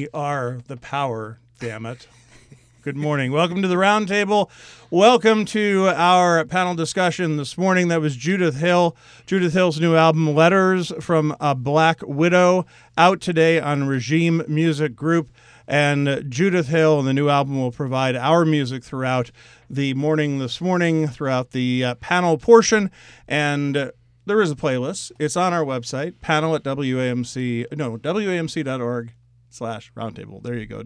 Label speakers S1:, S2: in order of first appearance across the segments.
S1: We are the power, damn it. Good morning. Welcome to the Roundtable. Welcome to our panel discussion this morning. That was Judith Hill. Judith Hill's new album, Letters from a Black Widow, out today on Regime Music Group. And Judith Hill and the new album will provide our music throughout the morning this morning, throughout the panel portion. And there is a playlist. It's on our website, panel at wamc.org/roundtable. There you go,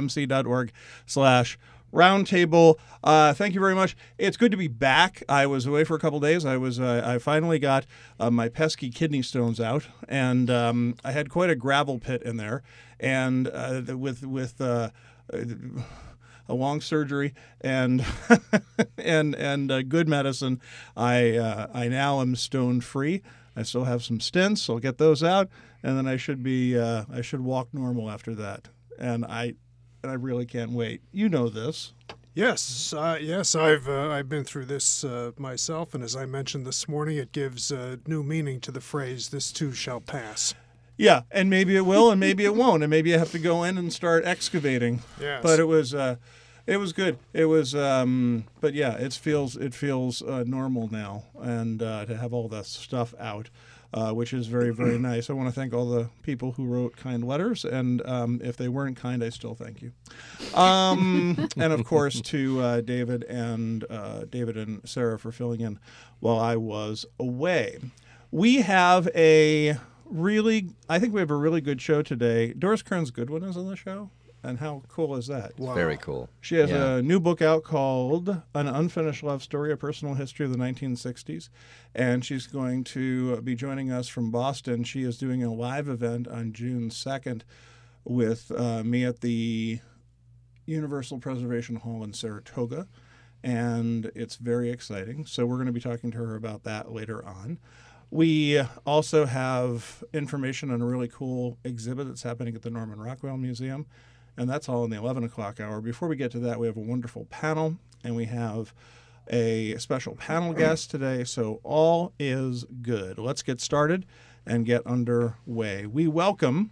S1: wamc.org/roundtable. Thank you very much. It's good to be back. I was away for a couple days. I finally got my pesky kidney stones out, and I had quite a gravel pit in there. And with a long surgery and and good medicine, I now am stone free. I still have some stents. I'll get those out, and then I should walk normal after that. And I really can't wait. You know this.
S2: Yes. I've been through this myself, and as I mentioned this morning, it gives new meaning to the phrase "this too shall pass."
S1: Yeah, and maybe it will, and maybe it won't, and maybe I have to go in and start excavating.
S2: Yes.
S1: But it was good. It was, but yeah, it feels normal now, and to have all that stuff out, which is very, very nice. I want to thank all the people who wrote kind letters, and if they weren't kind, I still thank you. And of course to David and Sarah for filling in while I was away. We have I think we have a really good show today. Doris Kearns Goodwin is on the show, and how cool is that?
S3: Wow. Very cool.
S1: She has a new book out called An Unfinished Love Story, A Personal History of the 1960s, and she's going to be joining us from Boston. She is doing a live event on June 2nd with me at the Universal Preservation Hall in Saratoga, and it's very exciting. So we're going to be talking to her about that later on. We also have information on a really cool exhibit that's happening at the Norman Rockwell Museum, and that's all in the 11 o'clock hour. Before we get to that, we have a wonderful panel, and we have a special panel guest today, so all is good. Let's get started and get underway. We welcome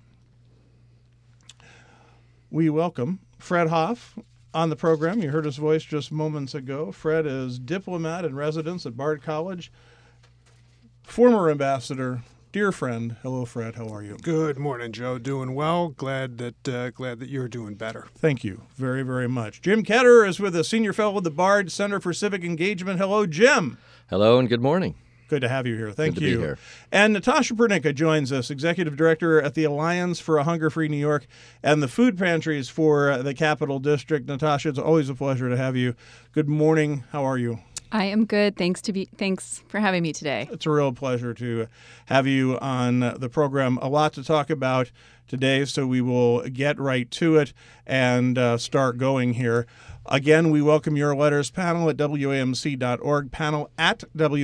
S1: Fred Hoff on the program. You heard his voice just moments ago. Fred is diplomat in residence at Bard College, former ambassador, dear friend. Hello, Fred. How are you?
S2: Good morning, Joe. Doing well. Glad that you're doing better.
S1: Thank you very, very much. Jim Ketterer is with us, senior fellow at the Bard Center for Civic Engagement. Hello, Jim.
S3: Hello, and good morning.
S1: Good to have you here. Thank you.
S3: Good to be here.
S1: And Natasha Pernicka joins us, executive director at the Alliance for a Hunger-Free New York and the food pantries for the Capital District. Natasha, it's always a pleasure to have you. Good morning. How are you?
S4: I am good. Thanks for having me today.
S1: It's a real pleasure to have you on the program. A lot to talk about today, so we will get right to it and start going here. Again, we welcome your letters, panel at wamc.org, panel at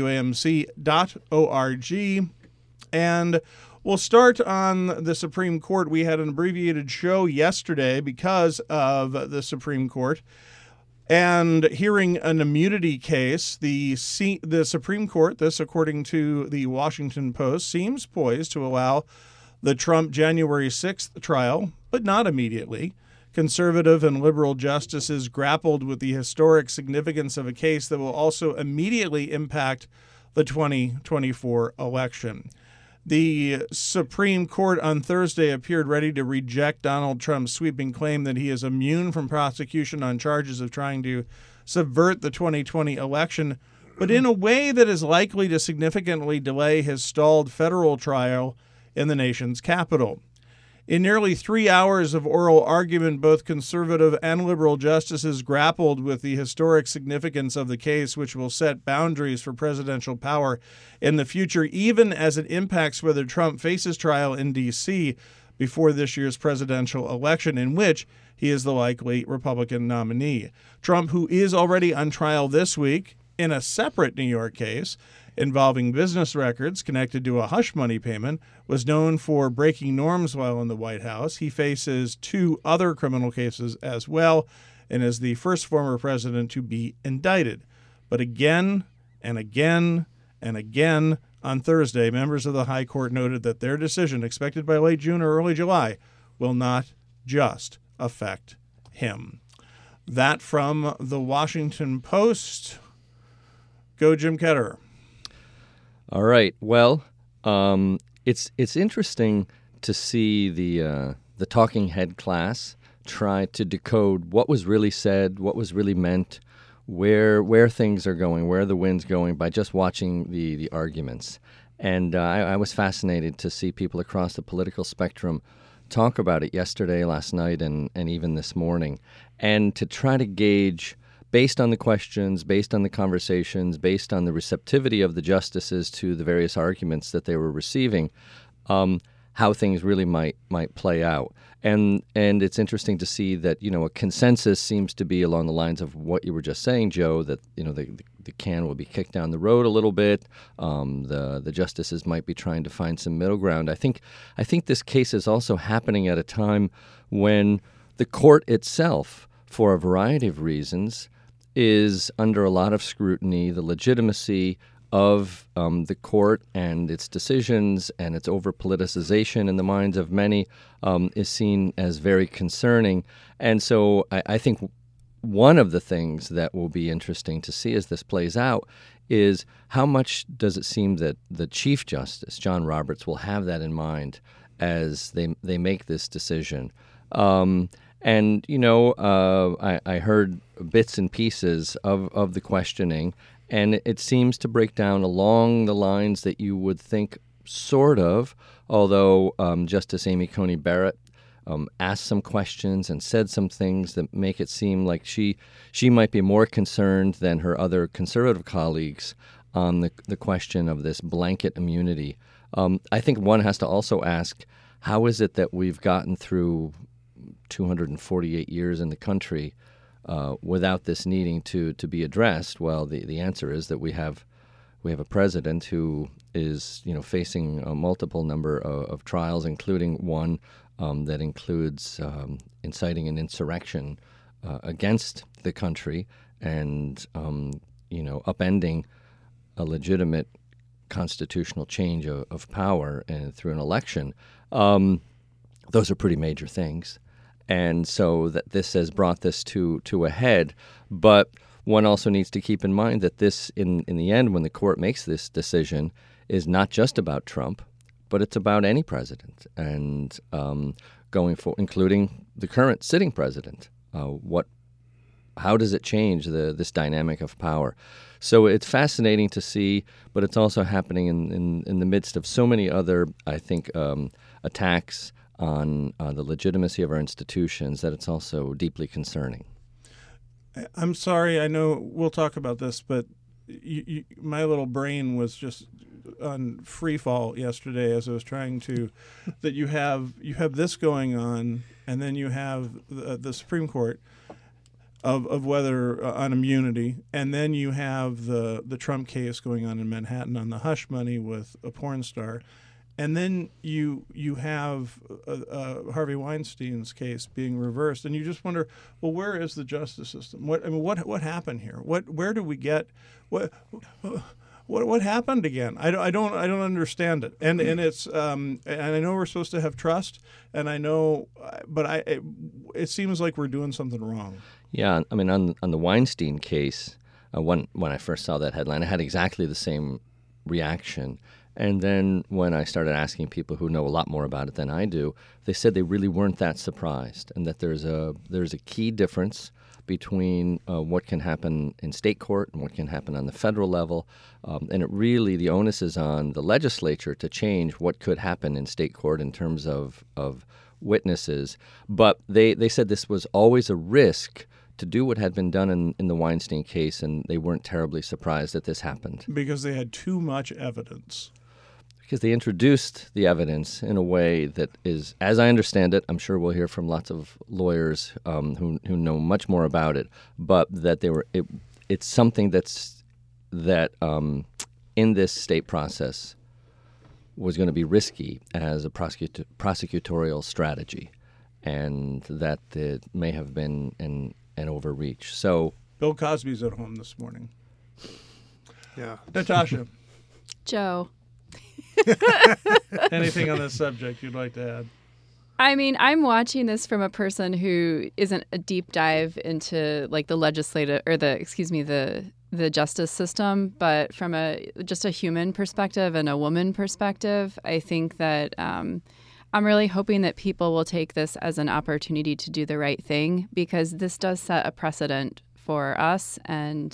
S1: wamc.org. And we'll start on the Supreme Court. We had an abbreviated show yesterday because of the Supreme Court. And hearing an immunity case, the Supreme Court, this according to the Washington Post, seems poised to allow the Trump January 6th trial, but not immediately. Conservative and liberal justices grappled with the historic significance of a case that will also immediately impact the 2024 election. The Supreme Court on Thursday appeared ready to reject Donald Trump's sweeping claim that he is immune from prosecution on charges of trying to subvert the 2020 election, but in a way that is likely to significantly delay his stalled federal trial in the nation's capital. In nearly 3 hours of oral argument, both conservative and liberal justices grappled with the historic significance of the case, which will set boundaries for presidential power in the future, even as it impacts whether Trump faces trial in D.C. before this year's presidential election, in which he is the likely Republican nominee. Trump, who is already on trial this week in a separate New York case involving business records connected to a hush money payment, was known for breaking norms while in the White House. He faces 2 other criminal cases as well and is the first former president to be indicted. But again and again and again on Thursday, members of the High Court noted that their decision, expected by late June or early July, will not just affect him. That from the Washington Post. Go Jim Ketterer.
S3: All right. Well, it's interesting to see the talking head class try to decode what was really said, what was really meant, where things are going, where the wind's going by just watching the arguments. And I was fascinated to see people across the political spectrum talk about it yesterday, last night, and even this morning, and to try to gauge, based on the questions, based on the conversations, based on the receptivity of the justices to the various arguments that they were receiving, how things really might play out. And it's interesting to see that, a consensus seems to be along the lines of what you were just saying, Joe, that, the can will be kicked down the road a little bit. The justices might be trying to find some middle ground. I think this case is also happening at a time when the court itself, for a variety of reasons, is under a lot of scrutiny. The legitimacy of the court and its decisions and its over-politicization in the minds of many is seen as very concerning. And so I think one of the things that will be interesting to see as this plays out is how much does it seem that the Chief Justice, John Roberts, will have that in mind as they make this decision. I heard bits and pieces of the questioning, and it seems to break down along the lines that you would think, sort of, although Justice Amy Coney Barrett asked some questions and said some things that make it seem like she might be more concerned than her other conservative colleagues on the question of this blanket immunity. I think one has to also ask, how is it that we've gotten through 248 years in the country without this needing to be addressed? Well, the answer is that we have a president who is facing a multiple number of trials, including one that includes inciting an insurrection against the country and upending a legitimate constitutional change of power and through an election. Those are pretty major things. And so that this has brought this to a head. But one also needs to keep in mind that this, in the end, when the court makes this decision, is not just about Trump, but it's about any president, and going for, including the current sitting president. How does it change this dynamic of power? So it's fascinating to see, but it's also happening in the midst of so many other, I think, attacks on the legitimacy of our institutions, that it's also deeply concerning.
S1: I'm sorry, I know we'll talk about this, but my little brain was just on free fall yesterday as I was trying to, that you have this going on, and then you have the Supreme Court of whether on immunity, and then you have the Trump case going on in Manhattan on the hush money with a porn star. And then you have Harvey Weinstein's case being reversed, and you just wonder, well, where is the justice system? What happened here? Where do we get what happened again? I don't understand it. And it's and I know we're supposed to have trust, and I know, but it seems like we're doing something wrong.
S3: Yeah, I mean, on the Weinstein case, when I first saw that headline, I had exactly the same reaction. And then when I started asking people who know a lot more about it than I do, they said they really weren't that surprised, and that there's a key difference between what can happen in state court and what can happen on the federal level. And the onus is on the legislature to change what could happen in state court in terms of witnesses. But they said this was always a risk to do what had been done in the Weinstein case, and they weren't terribly surprised that this happened.
S1: Because they had too much evidence.
S3: Because they introduced the evidence in a way that is, as I understand it, I'm sure we'll hear from lots of lawyers who know much more about it, but that it's something that in this state process was going to be risky as a prosecutorial strategy, and that it may have been an overreach. So
S1: Bill Cosby's at home this morning.
S2: Yeah.
S1: Natasha.
S4: Joe.
S1: Anything on this subject you'd like to add?
S4: I mean, I'm watching this from a person who isn't a deep dive into like the legislative or the justice system, but from just a human perspective and a woman perspective, I think that I'm really hoping that people will take this as an opportunity to do the right thing, because this does set a precedent for us. And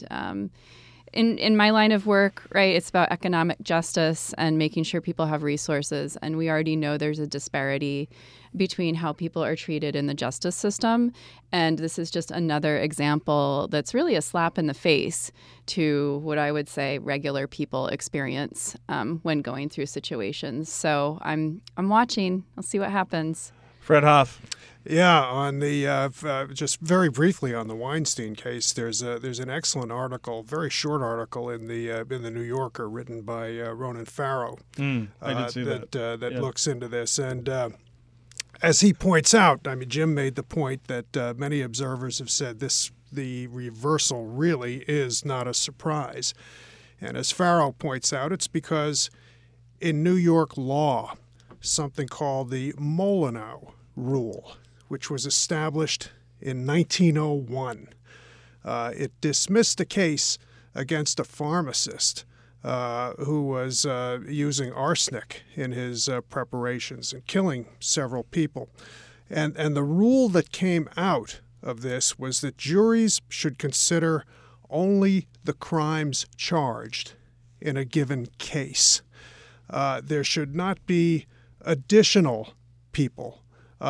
S4: in my line of work, right, it's about economic justice and making sure people have resources. And we already know there's a disparity between how people are treated in the justice system. And this is just another example that's really a slap in the face to what I would say regular people experience when going through situations. So I'm watching. I'll see what happens.
S1: Fred Hoff.
S2: Yeah, on the just very briefly on the Weinstein case, there's an excellent article, very short article in the New Yorker, written by Ronan Farrow.
S1: I did see that.
S2: That looks into this, and as he points out, I mean, Jim made the point that many observers have said the reversal really is not a surprise, and as Farrow points out, it's because in New York law, something called the Molyneux Rule, which was established in 1901. It dismissed a case against a pharmacist who was using arsenic in his preparations and killing several people. And the rule that came out of this was that juries should consider only the crimes charged in a given case. There should not be additional people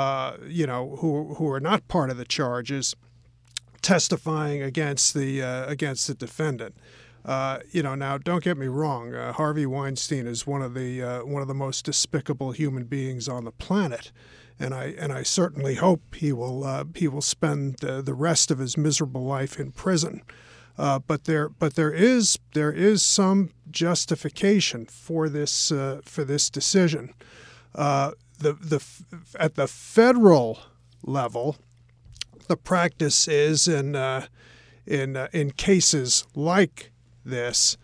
S2: who are not part of the charges, testifying against the defendant. Now don't get me wrong. Harvey Weinstein is one of the most despicable human beings on the planet, and I certainly hope he will spend the rest of his miserable life in prison. But there is some justification for this decision. At the federal level, the practice is in cases like this,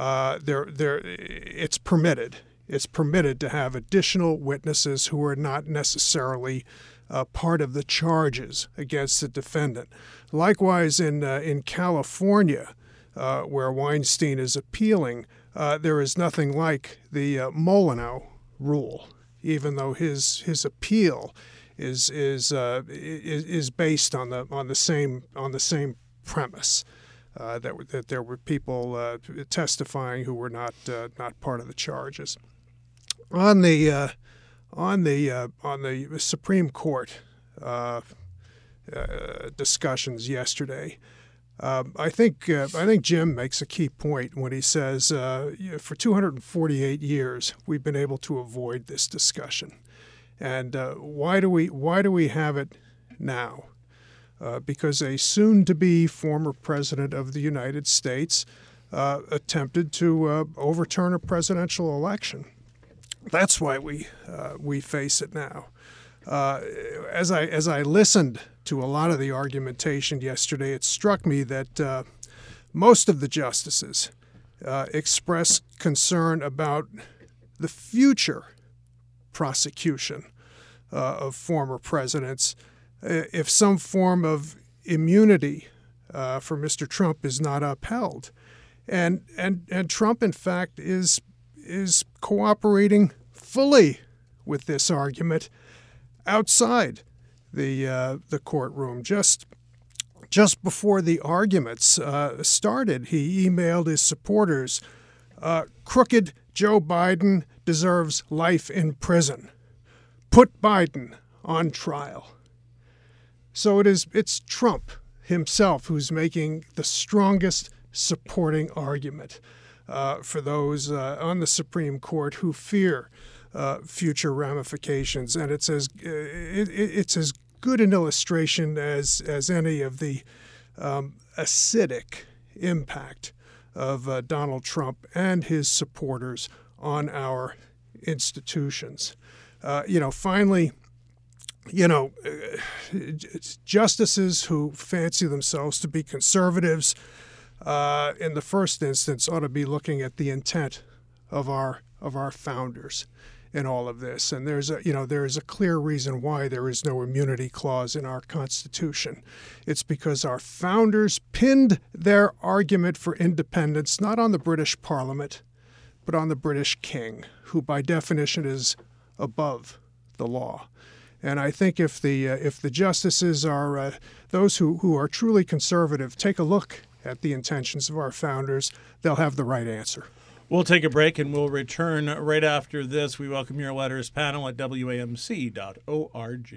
S2: it's permitted. It's permitted to have additional witnesses who are not necessarily part of the charges against the defendant. Likewise, in California, where Weinstein is appealing, there is nothing like the Molyneux Rule, even though his appeal is based on the same premise that there were people testifying who were not part of the charges. On the Supreme Court discussions yesterday, I think Jim makes a key point when he says for 248 years we've been able to avoid this discussion, and why do we have it now? Because a soon-to-be former president of the United States attempted to overturn a presidential election. That's why we face it now. As I listened to a lot of the argumentation yesterday, it struck me that most of the justices expressed concern about the future prosecution of former presidents if some form of immunity for Mr. Trump is not upheld. And Trump, in fact, is cooperating fully with this argument outside the courtroom. Just before the arguments started, he emailed his supporters, "Crooked Joe Biden deserves life in prison. Put Biden on trial." So it's Trump himself who's making the strongest supporting argument for those on the Supreme Court who fear future ramifications, and it's as good an illustration as any of the acidic impact of Donald Trump and his supporters on our institutions. Finally, justices who fancy themselves to be conservatives, in the first instance, ought to be looking at the intent of our founders. in all of this. And there is a clear reason why there is no immunity clause in our Constitution. It's because our founders pinned their argument for independence not on the British Parliament, but on the British King, who by definition is above the law. And I think if the justices are those who are truly conservative, take a look at the intentions of our founders, they'll have the right answer.
S1: We'll take a break and we'll return right after this. We welcome your letters panel at WAMC.org.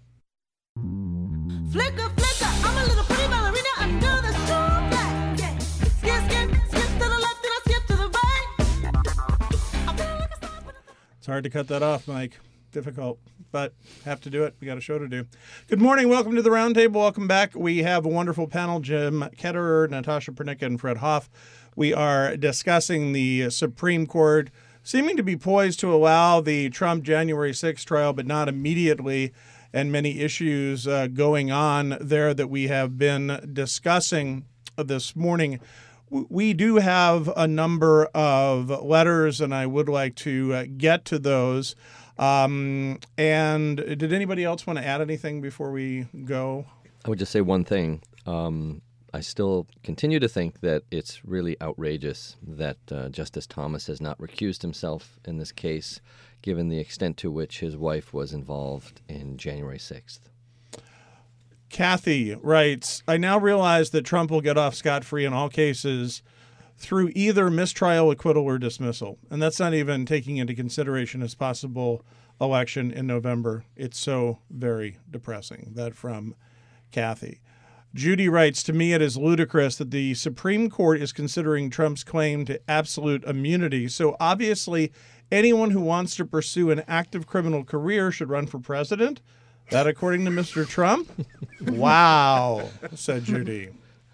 S5: Flicker, flicker, I'm a little pretty ballerina under the strawberry. Yeah. Skip to the left and I skip to the right. I'm feeling like a star.
S1: It's hard to cut that off, Mike. Difficult, but have to do it. We got a show to do. Good morning. Welcome to the Roundtable. Welcome back. We have a wonderful panel, Jim Ketterer, Natasha Pernicka, and Fred Hoff. We are discussing the Supreme Court seeming to be poised to allow the Trump January 6th trial, but not immediately, and many issues going on there that we have been discussing this morning. We do have a number of letters, and I would like to get to those. And did anybody else want to add anything before we go?
S3: I would just say one thing. I still continue to think that it's really outrageous that Justice Thomas has not recused himself in this case, given the extent to which his wife was involved in January 6th.
S1: Kathy writes, I now realize that Trump will get off scot-free in all cases through either mistrial, acquittal, or dismissal. And that's not even taking into consideration his possible election in November. It's so very depressing. That from Kathy. Judy writes, to me, it is ludicrous that the Supreme Court is considering Trump's claim to absolute immunity. So obviously, anyone who wants to pursue an active criminal career should run for president. That according to Mr. Trump? Wow, said Judy.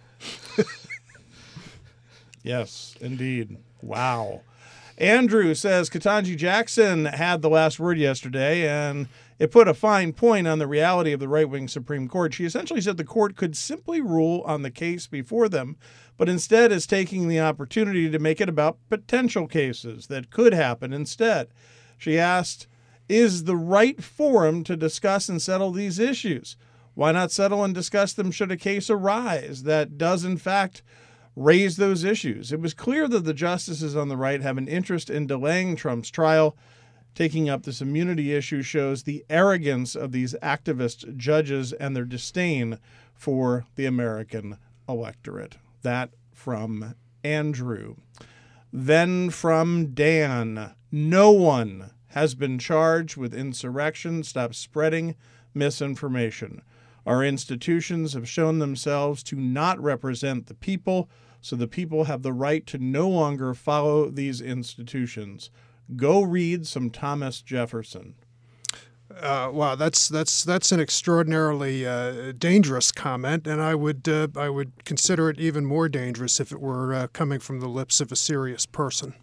S1: Yes, indeed. Wow. Andrew says Ketanji Jackson had the last word yesterday, and it put a fine point on the reality of the right-wing Supreme Court. She essentially said the court could simply rule on the case before them, but instead is taking the opportunity to make it about potential cases that could happen instead. She asked, is the right forum to discuss and settle these issues? Why not settle and discuss them should a case arise that does, in fact, raise those issues? It was clear that the justices on the right have an interest in delaying Trump's trial. Taking up this immunity issue shows the arrogance of these activist judges and their disdain for the American electorate. That from Andrew. Then from Dan, no one has been charged with insurrection. Stop spreading misinformation. Our institutions have shown themselves to not represent the people, so the people have the right to no longer follow these institutions. Go read some Thomas Jefferson.
S2: Wow, that's an extraordinarily dangerous comment, and I would consider it even more dangerous if it were coming from the lips of a serious person.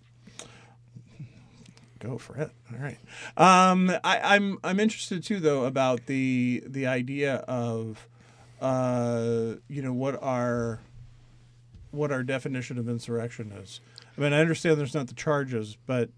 S1: Go for it. All right. I'm interested too, though, about the idea of what our definition of insurrection is. I mean, I understand there's not the charges, but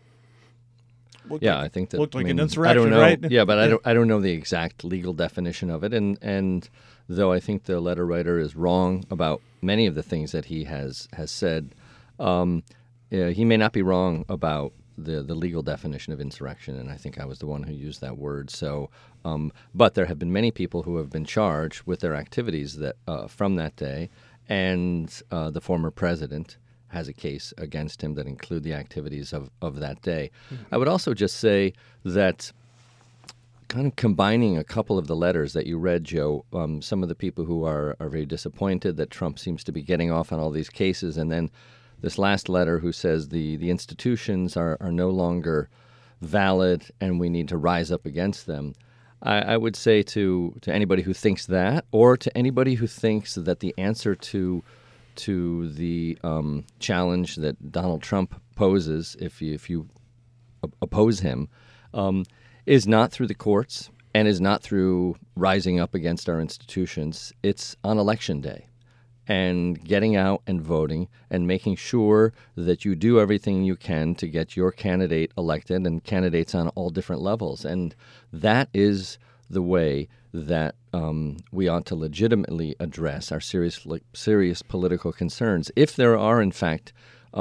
S3: I think that
S1: looked like
S3: an
S1: insurrection,
S3: I don't know,
S1: right?
S3: Yeah, but I don't know the exact legal definition of it, and though I think the letter writer is wrong about many of the things that he has said, he may not be wrong about the legal definition of insurrection, and I think I was the one who used that word. So, but there have been many people who have been charged with their activities that from that day, and the former president has a case against him that include the activities of that day. Mm-hmm. I would also just say that kind of combining a couple of the letters that you read, Joe, some of the people who are very disappointed that Trump seems to be getting off on all these cases, and then this last letter who says the institutions are no longer valid and we need to rise up against them. I would say to anybody who thinks that, or to anybody who thinks that the answer to the challenge that Donald Trump poses, if you oppose him, is not through the courts and is not through rising up against our institutions. It's on Election Day. and getting out and voting and making sure that you do everything you can to get your candidate elected, and candidates on all different levels. And that is the way that we ought to legitimately address our serious political concerns. If there are, in fact,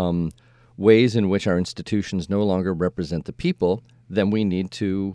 S3: ways in which our institutions no longer represent the people, then we need to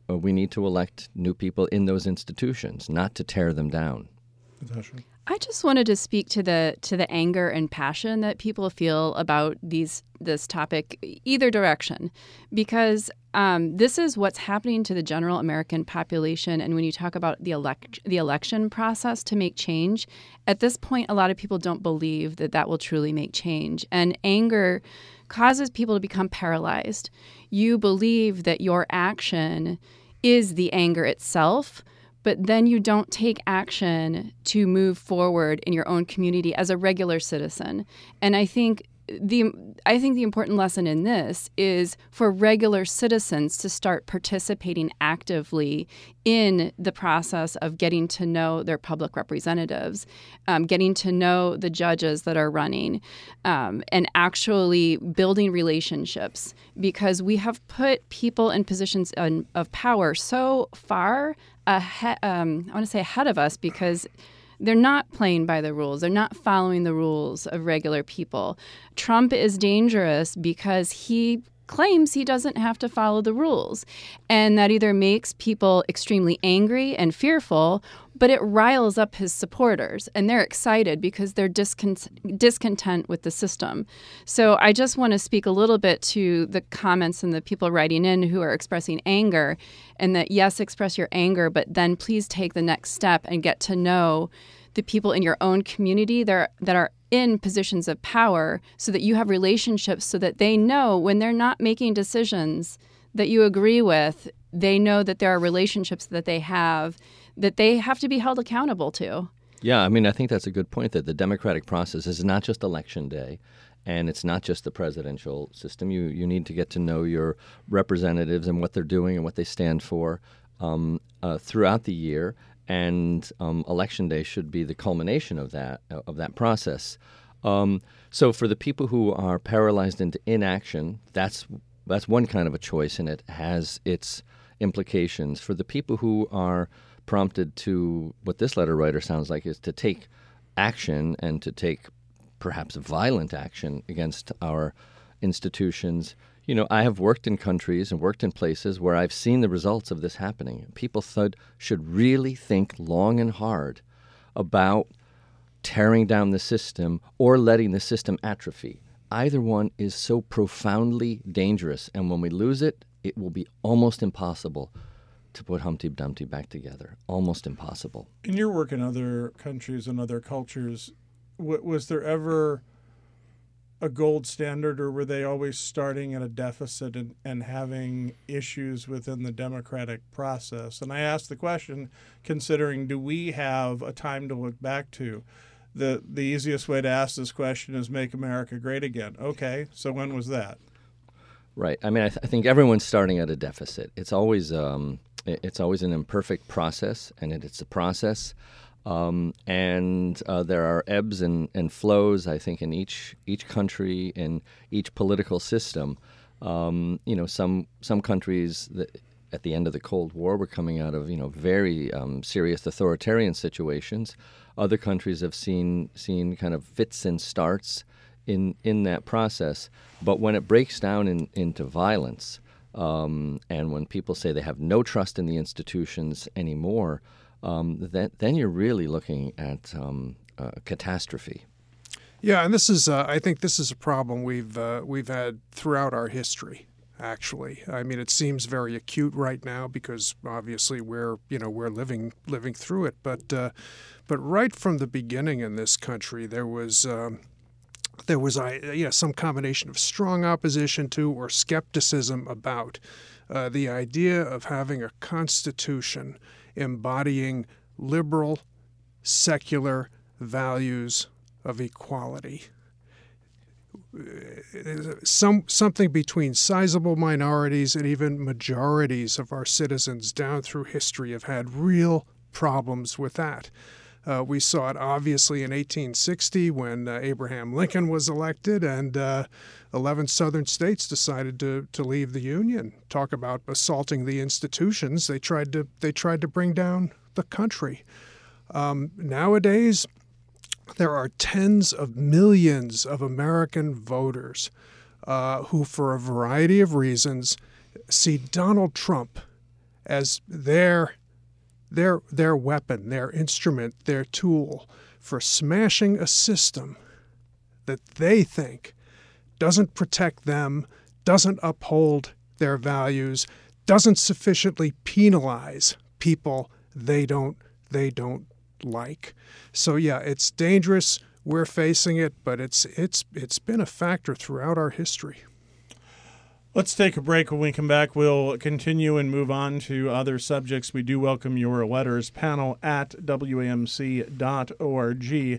S3: elect new people in those institutions, not to tear them down.
S1: Natasha?
S4: I just wanted to speak to the anger and passion that people feel about this topic, either direction, because this is what's happening to the general American population. And when you talk about the election process to make change, at this point, a lot of people don't believe that will truly make change. And anger causes people to become paralyzed. You believe that your action is the anger itself, but then you don't take action to move forward in your own community as a regular citizen. And I think the important lesson in this is for regular citizens to start participating actively in the process of getting to know their public representatives, getting to know the judges that are running, and actually building relationships, because we have put people in positions of power so far ahead, I want to say ahead of us, because they're not playing by the rules. They're not following the rules of regular people. Trump is dangerous because he claims he doesn't have to follow the rules. And that either makes people extremely angry and fearful, but it riles up his supporters. And they're excited because they're discontent with the system. So I just want to speak a little bit to the comments and the people writing in who are expressing anger, and that, yes, express your anger, but then please take the next step and get to know the people in your own community that are in positions of power, so that you have relationships, so that they know when they're not making decisions that you agree with, they know that there are relationships that they have to be held accountable to.
S3: Yeah, I mean, I think that's a good point, that the democratic process is not just election day, and it's not just the presidential system. You need to get to know your representatives and what they're doing and what they stand for throughout the year. And Election Day should be the culmination of that process. So for the people who are paralyzed into inaction, that's one kind of a choice, and it has its implications. For the people who are prompted to, what this letter writer sounds like, is to take action, and to take perhaps violent action against our institutions. You know, I have worked in countries and worked in places where I've seen the results of this happening. People should really think long and hard about tearing down the system or letting the system atrophy. Either one is so profoundly dangerous, and when we lose it, it will be almost impossible to put Humpty Dumpty back together. Almost impossible.
S1: In your work in other countries and other cultures, was there ever a gold standard, or were they always starting at a deficit and having issues within the democratic process? And I ask the question considering, do we have a time to look back to? The easiest way to ask this question is Make America Great Again. Okay, so when was that?
S3: Right. I mean, I think everyone's starting at a deficit. It's always an imperfect process, and it's a process. And there are ebbs and flows, I think, in each country, in each political system. Some countries that at the end of the Cold War were coming out of very serious authoritarian situations. Other countries have seen kind of fits and starts in that process. But when it breaks down into violence, and when people say they have no trust in the institutions anymore, then you're really looking at catastrophe.
S2: Yeah, and this is I think this is a problem we've had throughout our history. Actually, I mean, it seems very acute right now because obviously we're living through it. But right from the beginning in this country, there was some combination of strong opposition to or skepticism about the idea of having a constitution embodying liberal, secular values of equality. Something between sizable minorities and even majorities of our citizens down through history have had real problems with that. We saw it obviously in 1860 when Abraham Lincoln was elected and 11 southern states decided to leave the Union. Talk about assaulting the institutions. They tried to bring down the country. Nowadays, there are tens of millions of American voters who, for a variety of reasons, see Donald Trump as their weapon, their instrument, their tool for smashing a system that they think doesn't protect them, doesn't uphold their values, doesn't sufficiently penalize people they don't like. So yeah, it's dangerous. We're facing it, but it's been a factor throughout our history.
S1: Let's take a break. When we come back, we'll continue and move on to other subjects. We do welcome your letters. panel@wamc.org.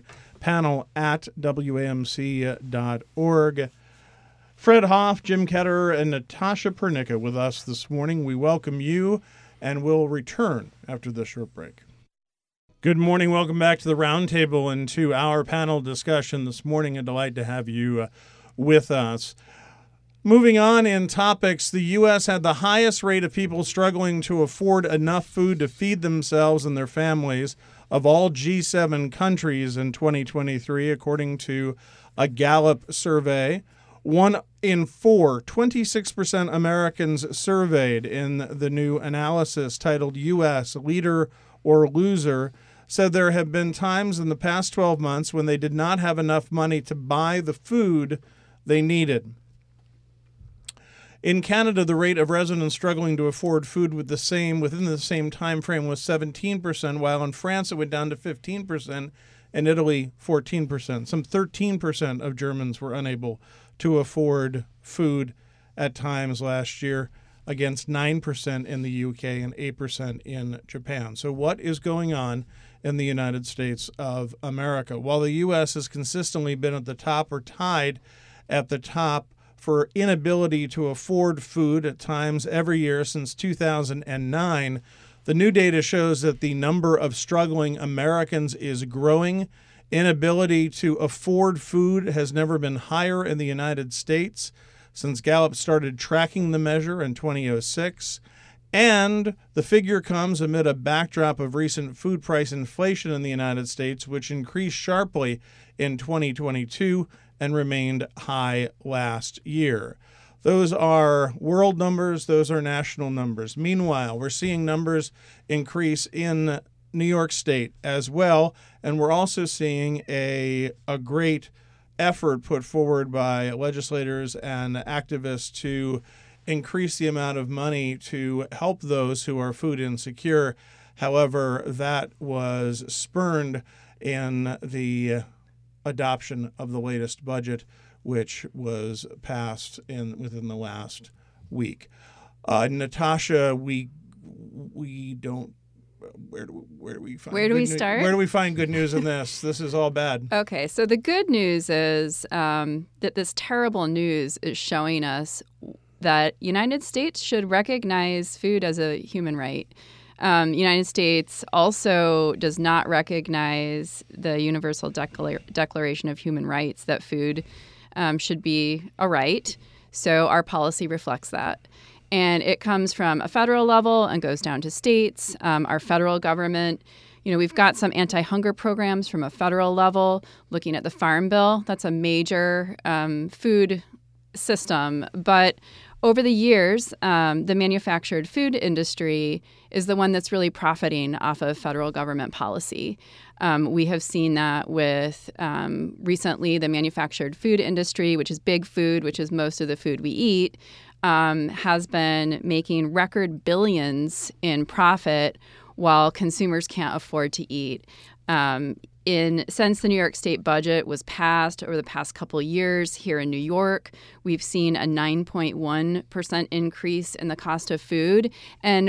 S1: panel@wamc.org. Fred Hoff, Jim Ketterer, and Natasha Pernicka with us this morning. We welcome you, and we'll return after this short break. Good morning. Welcome back to the Roundtable and to our panel discussion this morning. A delight to have you with us. Moving on in topics, the U.S. had the highest rate of people struggling to afford enough food to feed themselves and their families of all G7 countries in 2023, according to a Gallup survey. 1 in 4, 26% Americans surveyed in the new analysis titled U.S. Leader or Loser said there have been times in the past 12 months when they did not have enough money to buy the food they needed. In Canada, the rate of residents struggling to afford food within the same time frame was 17%, while in France it went down to 15%, and Italy 14%. Some 13% of Germans were unable to afford food at times last year, against 9% in the UK and 8% in Japan. So what is going on in the United States of America? While the U.S. has consistently been at the top or tied at the top for inability to afford food at times every year since 2009, the new data shows that the number of struggling Americans is growing. Inability to afford food has never been higher in the United States since Gallup started tracking the measure in 2006. And the figure comes amid a backdrop of recent food price inflation in the United States, which increased sharply in 2022 and remained high last year. Those are world numbers. Those are national numbers. Meanwhile, we're seeing numbers increase in New York State as well, and we're also seeing a great effort put forward by legislators and activists to increase the amount of money to help those who are food insecure. However, that was spurned in the adoption of the latest budget, which was passed within the last week. Natasha, we don't. Where do we find?
S4: Where do we start?
S1: Where do we find good news in this? This is all bad.
S4: Okay, so the good news is that this terrible news is showing us that United States should recognize food as a human right. United States also does not recognize the Universal Declaration of Human Rights, that food should be a right. So our policy reflects that. And it comes from a federal level and goes down to states. Our federal government, we've got some anti-hunger programs from a federal level. Looking at the Farm Bill, that's a major food system. But over the years, the manufactured food industry is the one that's really profiting off of federal government policy. We have seen that with recently the manufactured food industry, which is big food, which is most of the food we eat, has been making record billions in profit while consumers can't afford to eat. Since the New York State budget was passed over the past couple of years here in New York, we've seen a 9.1% increase in the cost of food, and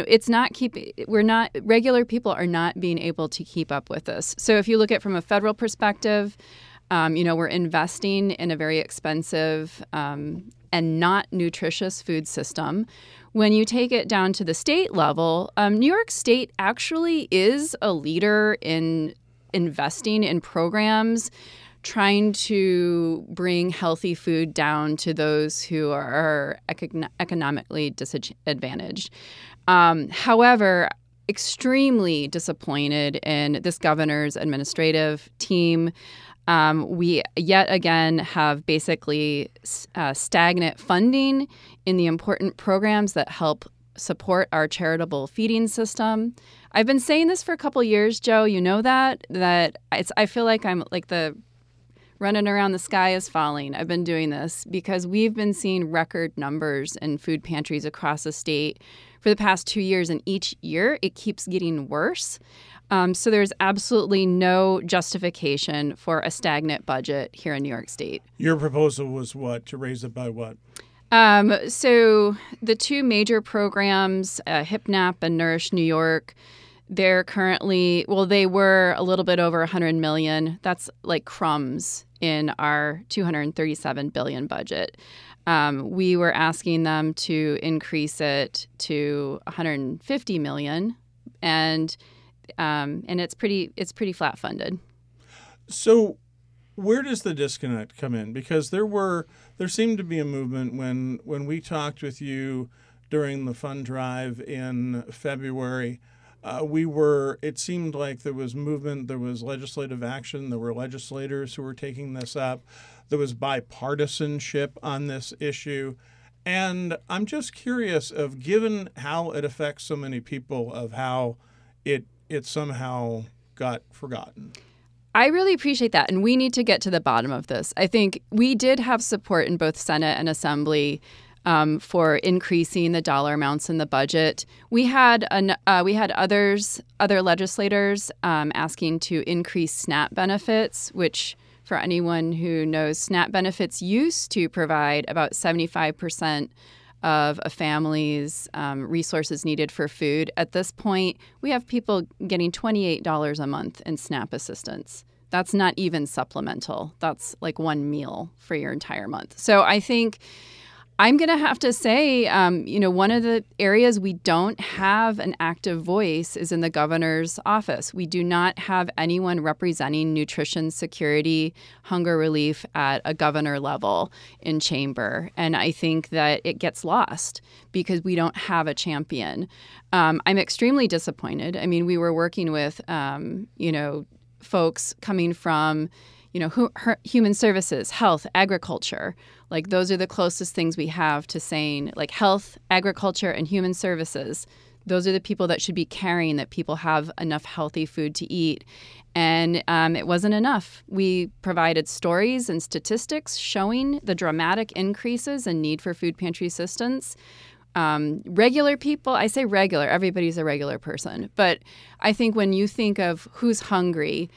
S4: regular people are not being able to keep up with this. So if you look at it from a federal perspective, we're investing in a very expensive and not nutritious food system. When you take it down to the state level, New York State actually is a leader in investing in programs trying to bring healthy food down to those who are economically disadvantaged. However, extremely disappointed in this governor's administrative team. We yet again have basically stagnant funding in the important programs that help support our charitable feeding system. I've been saying this for a couple years, Joe. You know that I feel like I'm like the running around the sky is falling. I've been doing this because we've been seeing record numbers in food pantries across the state for the past 2 years, and each year it keeps getting worse. So there's absolutely no justification for a stagnant budget here in New York State.
S1: Your proposal was what? To raise it by what?
S4: So the two major programs, HIPNAP and Nourish New York, they're currently, they were a little bit over $100 million. That's like crumbs in our $237 billion budget. We were asking them to increase it to $150 million, and it's pretty flat funded.
S1: So where does the disconnect come in? Because there seemed to be a movement when we talked with you during the fund drive in February. It seemed like there was movement, there was legislative action, there were legislators who were taking this up, there was bipartisanship on this issue. And I'm just curious of, given how it affects so many people, of how it somehow got forgotten.
S4: I really appreciate that, and we need to get to the bottom of this. I think we did have support in both Senate and Assembly for increasing the dollar amounts in the budget. We had other legislators asking to increase SNAP benefits, which, for anyone who knows, SNAP benefits used to provide about 75% of a family's resources needed for food. At this point, we have people getting $28 a month in SNAP assistance. That's not even supplemental. That's like one meal for your entire month. So I think I'm going to have to say, one of the areas we don't have an active voice is in the governor's office. We do not have anyone representing nutrition security, hunger relief at a governor level in chamber. And I think that it gets lost because we don't have a champion. I'm extremely disappointed. I mean, we were working with, folks coming from human services, health, agriculture. Like, those are the closest things we have to saying, like, health, agriculture, and human services. Those are the people that should be caring that people have enough healthy food to eat. And it wasn't enough. We provided stories and statistics showing the dramatic increases in need for food pantry assistance. Regular people, I say regular, everybody's a regular person. But I think when you think of who's hungry,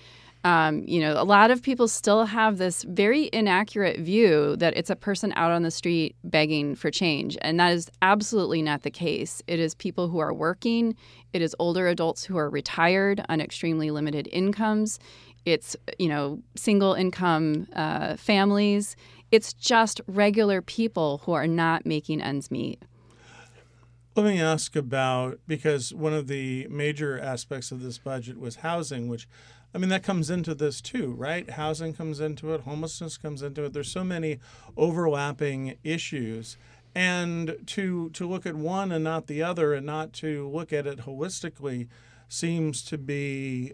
S4: a lot of people still have this very inaccurate view that it's a person out on the street begging for change. And that is absolutely not the case. It is people who are working. It is older adults who are retired on extremely limited incomes. It's, single income families. It's just regular people who are not making ends meet.
S1: Let me ask about, because one of the major aspects of this budget was housing, which, that comes into this too, right? Housing comes into it, homelessness comes into it. There's so many overlapping issues. And to look at one and not the other, and not to look at it holistically, seems to be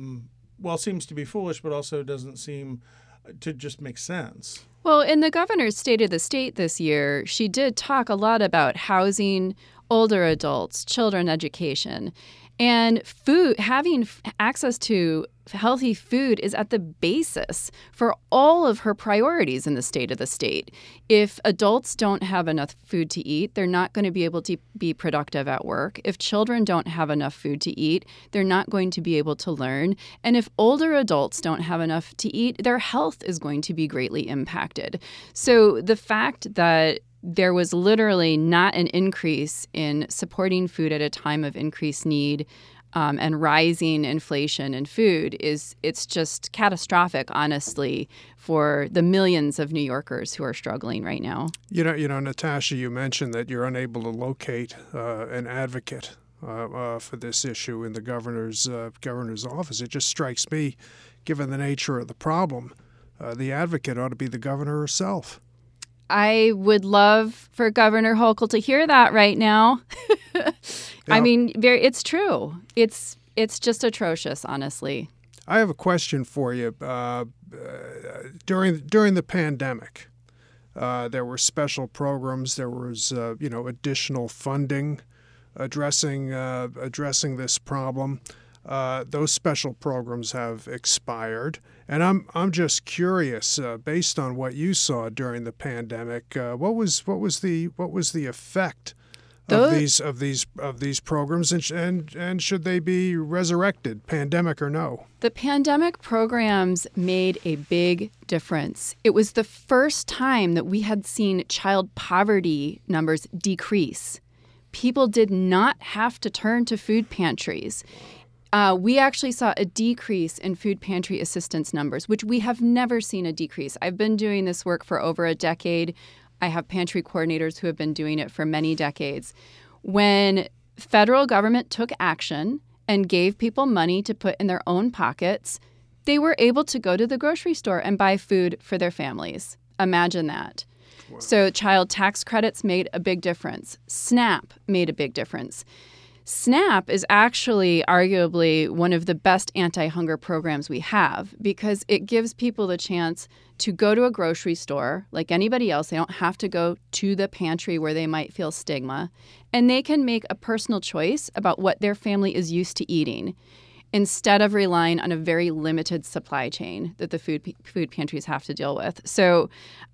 S1: foolish, but also doesn't seem to just make sense.
S4: Well, in the governor's State of the State this year, she did talk a lot about housing, older adults, children education. And food, having access to healthy food is at the basis for all of her priorities in the State of the State. If adults don't have enough food to eat, they're not going to be able to be productive at work. If children don't have enough food to eat, they're not going to be able to learn. And if older adults don't have enough to eat, their health is going to be greatly impacted. So the fact that there was literally not an increase in supporting food at a time of increased need and rising inflation in food it's just catastrophic, honestly, for the millions of New Yorkers who are struggling right now.
S2: Natasha, you mentioned that you're unable to locate an advocate for this issue in the governor's office. It just strikes me, given the nature of the problem, the advocate ought to be the governor herself.
S4: I would love for Governor Hochul to hear that right now. I mean, it's true. It's just atrocious, honestly.
S2: I have a question for you. During the pandemic, there were special programs. There was additional funding addressing this problem. Those special programs have expired, and I'm just curious, based on what you saw during the pandemic, what was the effect of these programs, and should they be resurrected, pandemic or no?
S4: The pandemic programs made a big difference. It was the first time that we had seen child poverty numbers decrease. People did not have to turn to food pantries. We actually saw a decrease in food pantry assistance numbers, which we have never seen a decrease. I've been doing this work for over a decade. I have pantry coordinators who have been doing it for many decades. When federal government took action and gave people money to put in their own pockets, they were able to go to the grocery store and buy food for their families. Imagine that. Wow. So child tax credits made a big difference. SNAP made a big difference. SNAP is actually arguably one of the best anti-hunger programs we have because it gives people the chance to go to a grocery store like anybody else. They don't have to go to the pantry where they might feel stigma, and they can make a personal choice about what their family is used to eating instead of relying on a very limited supply chain that the food pantries have to deal with. So,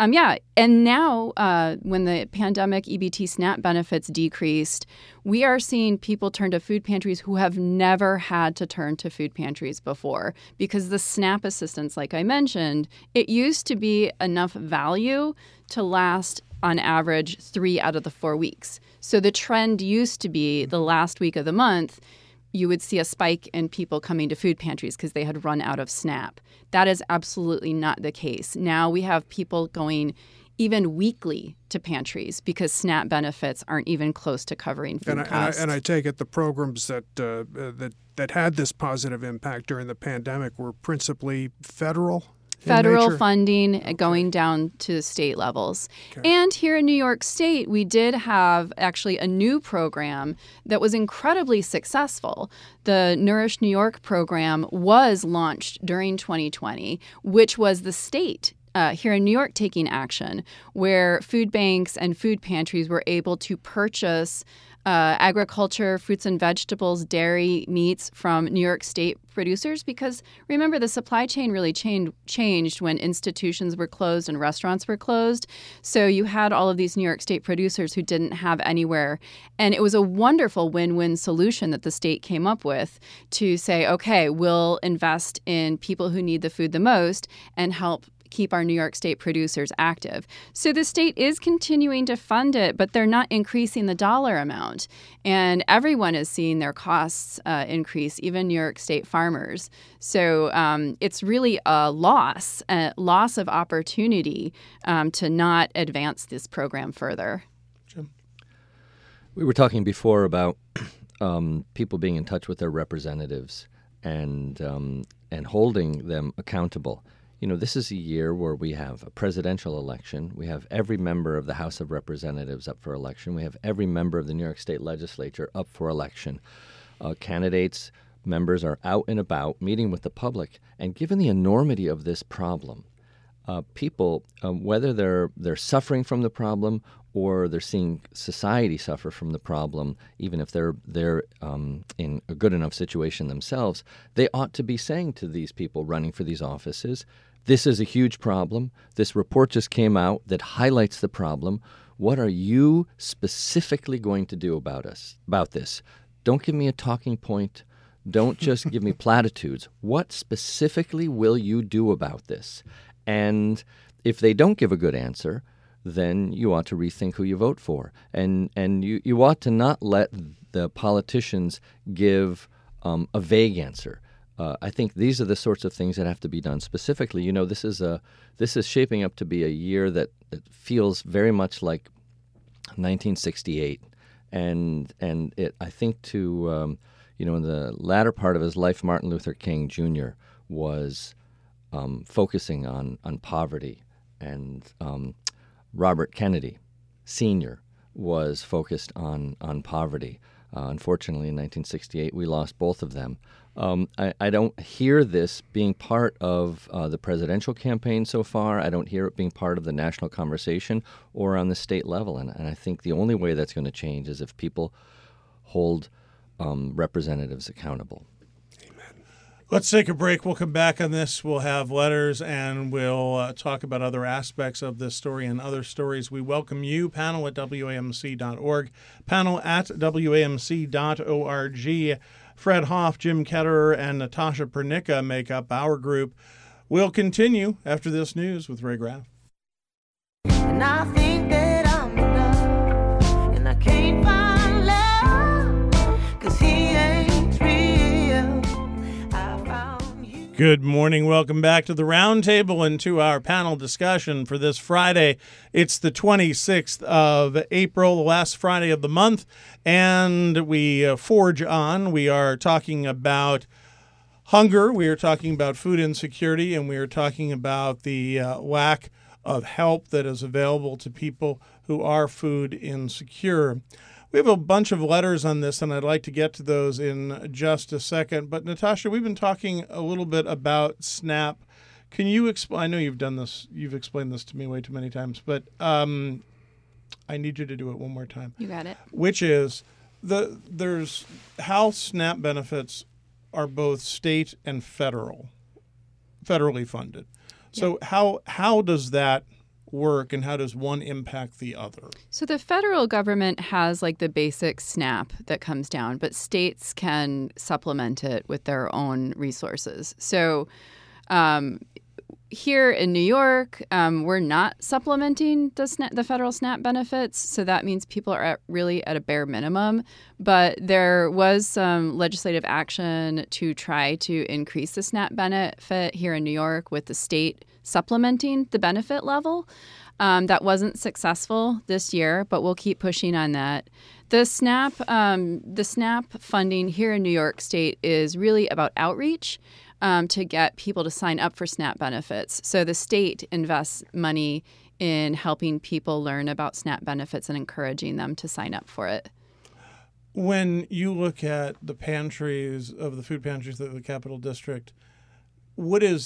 S4: and now when the pandemic EBT SNAP benefits decreased, we are seeing people turn to food pantries who have never had to turn to food pantries before because the SNAP assistance, like I mentioned, it used to be enough value to last on average 3 out of the 4 weeks. So the trend used to be the last week of the month, you would see a spike in people coming to food pantries because they had run out of SNAP. That is absolutely not the case. Now we have people going even weekly to pantries because SNAP benefits aren't even close to covering food costs.
S2: And I take it the programs that had this positive impact during the pandemic were principally federal
S4: funding going down to state levels. Okay. And here in New York State, we did have actually a new program that was incredibly successful. The Nourish New York program was launched during 2020, which was the state here in New York taking action, where food banks and food pantries were able to purchase agriculture, fruits and vegetables, dairy, meats from New York State producers because, remember, the supply chain really changed when institutions were closed and restaurants were closed. So you had all of these New York State producers who didn't have anywhere. And it was a wonderful win-win solution that the state came up with to say, okay, we'll invest in people who need the food the most and help keep our New York State producers active. So the state is continuing to fund it, but they're not increasing the dollar amount. And everyone is seeing their costs increase, even New York State farmers. So it's really a loss of opportunity to not advance this program further.
S1: Jim?
S3: We were talking before about people being in touch with their representatives and holding them accountable. You know, this is a year where we have a presidential election. We have every member of the House of Representatives up for election. We have every member of the New York State Legislature up for election. Candidates, members are out and about meeting with the public. And given the enormity of this problem, people, whether they're suffering from the problem or they're seeing society suffer from the problem, even if they're in a good enough situation themselves, they ought to be saying to these people running for these offices, this is a huge problem. This report just came out that highlights the problem. What are you specifically going to do about this? Don't give me a talking point. Don't just give me platitudes. What specifically will you do about this? And if they don't give a good answer, then you ought to rethink who you vote for. And you ought to not let the politicians give a vague answer. I think these are the sorts of things that have to be done specifically. You know, this is shaping up to be a year that feels very much like 1968. and it, I think, to in the latter part of his life, Martin Luther King Jr. was focusing on poverty, and Robert Kennedy Sr. was focused on poverty. Unfortunately, in 1968, we lost both of them. I don't hear this being part of the presidential campaign so far. I don't hear it being part of the national conversation or on the state level. And I think the only way that's going to change is if people hold representatives accountable.
S1: Let's take a break. We'll come back on this. We'll have letters and we'll talk about other aspects of this story and other stories. We welcome you, panel at WAMC.org, panel at WAMC.org. Fred Hoff, Jim Ketterer, and Natasha Pernicka make up our group. We'll continue after this news with Ray Graff.
S5: And I think that I'm in love, and I can't find love, 'cause he ain't real. I found you.
S1: Good morning. Welcome back to the Roundtable and to our panel discussion for this Friday. It's the 26th of April, the last Friday of the month, and we forge on. We are talking about hunger. We are talking about food insecurity, and we are talking about the lack of help that is available to people who are food insecure. We have a bunch of letters on this, and I'd like to get to those in just a second. But Natasha, we've been talking a little bit about SNAP. Can you explain? I know you've done this. You've explained this to me way too many times, but I need you to do it one more time.
S4: You got it.
S1: Which is there's how SNAP benefits are both state and federally funded. So how does that work, and how does one impact the other?
S4: So the federal government has like the basic SNAP that comes down, but states can supplement it with their own resources. So here in New York, we're not supplementing the federal SNAP benefits, so that means people are really at a bare minimum. But there was some legislative action to try to increase the SNAP benefit here in New York with the state supplementing the benefit level. That wasn't successful this year, but we'll keep pushing on that. The SNAP funding here in New York State is really about outreach. To get people to sign up for SNAP benefits. So the state invests money in helping people learn about SNAP benefits and encouraging them to sign up for it.
S1: When you look at the pantries of the food pantries of the Capital District, what are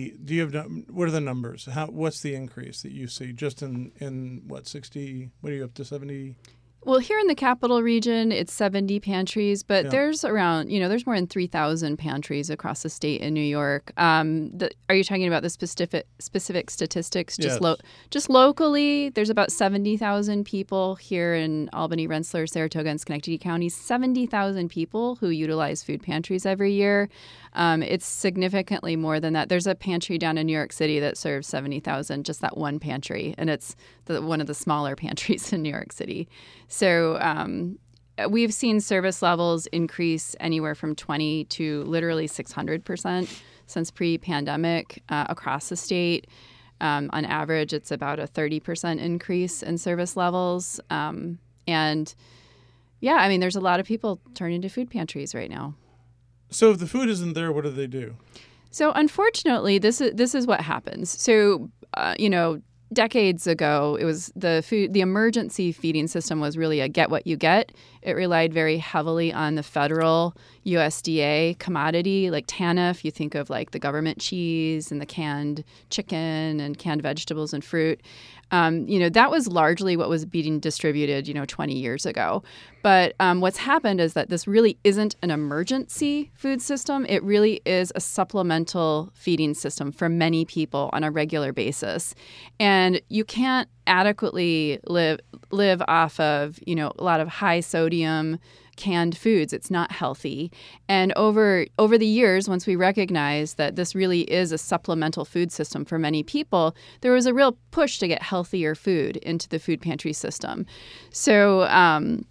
S1: the numbers? What's the increase that you see just in what, 60, what are you up to, 70?
S4: Well, here in the Capital Region, it's 70 pantries, but there's around, there's more than 3,000 pantries across the state in New York. Are you talking about the specific statistics?
S1: Yes.
S4: Just locally, there's about 70,000 people here in Albany, Rensselaer, Saratoga, and Schenectady counties. 70,000 people who utilize food pantries every year. It's significantly more than that. There's a pantry down in New York City that serves 70,000, just that one pantry, and it's one of the smaller pantries in New York City. So we've seen service levels increase anywhere from 20 to literally 600% since pre-pandemic across the state. On average, it's about a 30% increase in service levels. And yeah, I mean, there's a lot of people turning to food pantries right now.
S1: So if the food isn't there, what do they do?
S4: So unfortunately, this is what happens. So, decades ago, it was the emergency feeding system was really a get what you get. It relied very heavily on the federal USDA commodity like TANF. You think of like the government cheese and the canned chicken and canned vegetables and fruit. That was largely what was being distributed, 20 years ago. But what's happened is that this really isn't an emergency food system. It really is a supplemental feeding system for many people on a regular basis. And you can't adequately live off of, a lot of high sodium canned foods. It's not healthy. And over the years, once we recognized that this really is a supplemental food system for many people, there was a real push to get healthier food into the food pantry system. So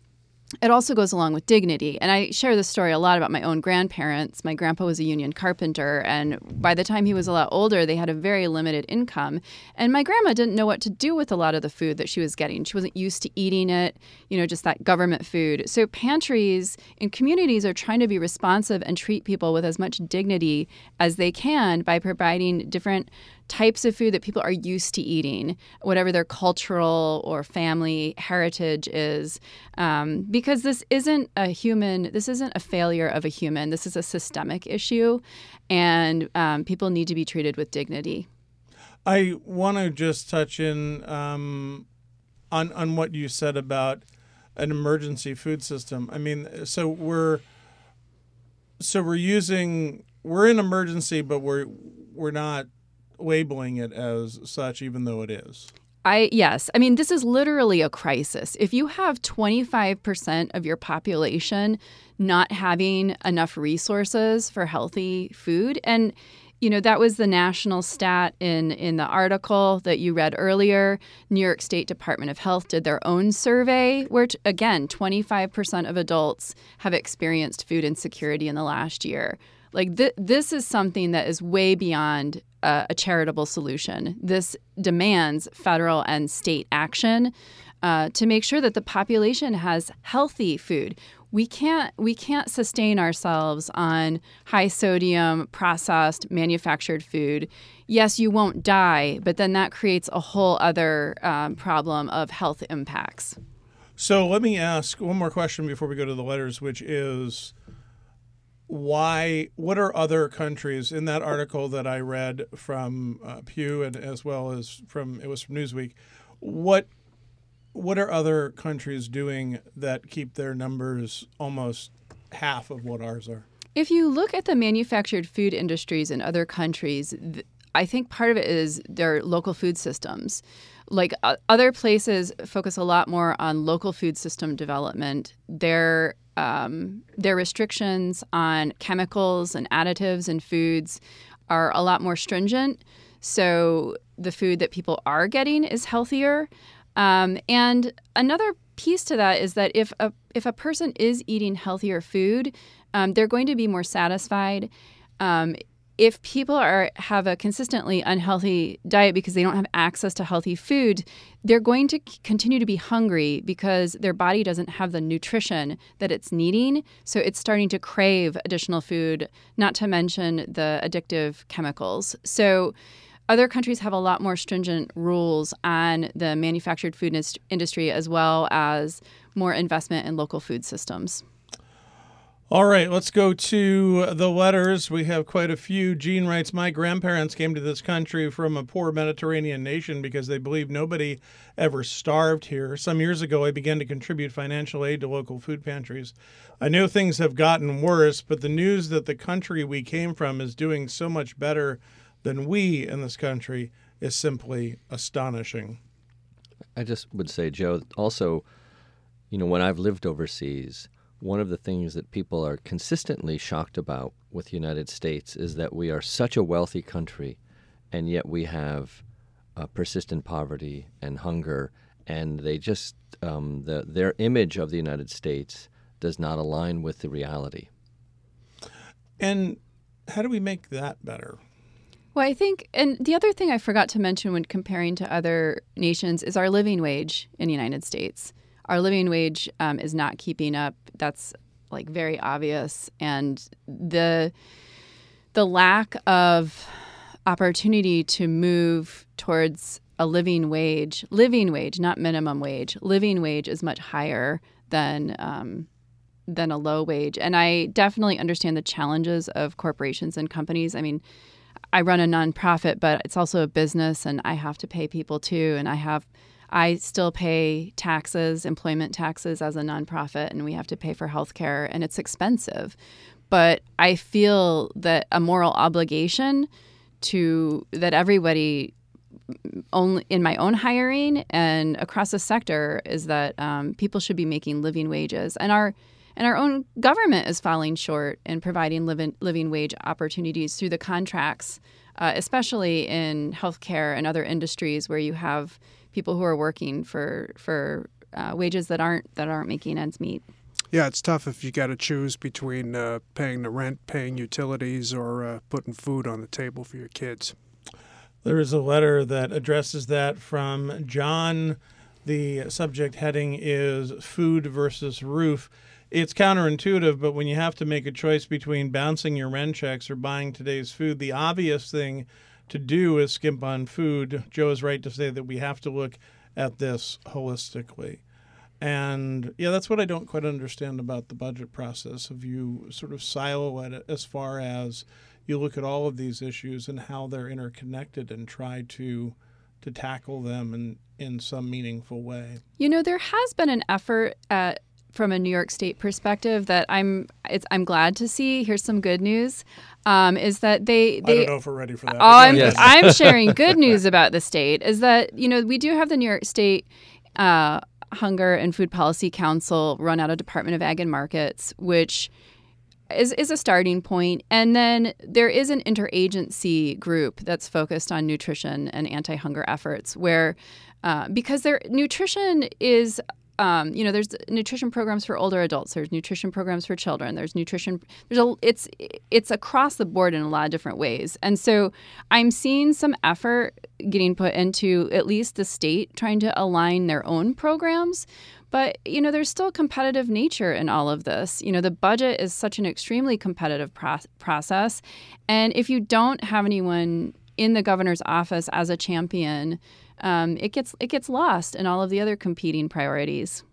S4: it also goes along with dignity. And I share this story a lot about my own grandparents. My grandpa was a union carpenter, and by the time he was a lot older, they had a very limited income. And my grandma didn't know what to do with a lot of the food that she was getting. She wasn't used to eating it, just that government food. So pantries and communities are trying to be responsive and treat people with as much dignity as they can by providing different types of food that people are used to eating, whatever their cultural or family heritage is, because this isn't a failure of a human. This is a systemic issue, and people need to be treated with dignity.
S1: I want to just touch in on what you said about an emergency food system. I mean, we're in emergency, but we're not labeling it as such, even though it is.
S4: Yes. I mean, this is literally a crisis. If you have 25% of your population not having enough resources for healthy food, and that was the national stat in the article that you read earlier. New York State Department of Health did their own survey where, again, 25% of adults have experienced food insecurity in the last year. Like this is something that is way beyond a charitable solution. This demands federal and state action to make sure that the population has healthy food. We can't sustain ourselves on high sodium, processed, manufactured food. Yes, you won't die, but then that creates a whole other problem of health impacts.
S1: So let me ask one more question before we go to the letters, which is, what are other countries in that article that I read from Pew and as well as from Newsweek? What are other countries doing that keep their numbers almost half of what ours are?
S4: If you look at the manufactured food industries in other countries, I think part of it is their local food systems. Like other places focus a lot more on local food system development. Their restrictions on chemicals and additives in foods are a lot more stringent. So the food that people are getting is healthier. And another piece to that is that if a person is eating healthier food, they're going to be more satisfied. If people have a consistently unhealthy diet because they don't have access to healthy food, they're going to continue to be hungry because their body doesn't have the nutrition that it's needing. So it's starting to crave additional food, not to mention the addictive chemicals. So other countries have a lot more stringent rules on the manufactured food industry, as well as more investment in local food systems.
S1: All right, let's go to the letters. We have quite a few. Jean writes, my grandparents came to this country from a poor Mediterranean nation because they believed nobody ever starved here. Some years ago, I began to contribute financial aid to local food pantries. I know things have gotten worse, but the news that the country we came from is doing so much better than we in this country is simply astonishing.
S3: I just would say, Joe, also, when I've lived overseas, one of the things that people are consistently shocked about with the United States is that we are such a wealthy country, and yet we have persistent poverty and hunger, and they just their image of the United States does not align with the reality.
S1: And how do we make that better?
S4: Well, I think, and the other thing I forgot to mention when comparing to other nations is our living wage in the United States. Our living wage is not keeping up. That's like very obvious. And the lack of opportunity to move towards a living wage, not minimum wage, living wage is much higher than a low wage. And I definitely understand the challenges of corporations and companies. I mean, I run a nonprofit, but it's also a business, and I have to pay people too. And I still pay taxes, employment taxes as a nonprofit, and we have to pay for healthcare, and it's expensive. But I feel that a moral obligation that everybody, only in my own hiring and across the sector, is that people should be making living wages, and our own government is falling short in providing living wage opportunities through the contracts, especially in healthcare and other industries where you have people who are working for wages that aren't making ends meet.
S2: Yeah, it's tough if you got to choose between paying the rent, paying utilities, or putting food on the table for your kids.
S1: There is a letter that addresses that from John. The subject heading is food versus roof. It's counterintuitive, but when you have to make a choice between bouncing your rent checks or buying today's food, the obvious thing to do is skimp on food. Joe is right to say that we have to look at this holistically. And yeah, that's what I don't quite understand about the budget process, of you sort of silo it as far as you look at all of these issues and how they're interconnected and try to tackle them in some meaningful way.
S4: You know, there has been an effort from a New York State perspective that I'm glad to see. Here's some good news. Is that they
S1: I don't know if we're ready for that.
S4: I'm sharing good news about the state. Is that, you know, we do have the New York State Hunger and Food Policy Council run out of Department of Ag and Markets, which is a starting point. And then there is an interagency group that's focused on nutrition and anti-hunger efforts where because nutrition is there's nutrition programs for older adults. There's nutrition programs for children. It's across the board in a lot of different ways. And so I'm seeing some effort getting put into at least the state trying to align their own programs. But, you know, there's still competitive nature in all of this. You know, the budget is such an extremely competitive process. And if you don't have anyone in the governor's office as a champion, it gets lost in all of the other competing priorities.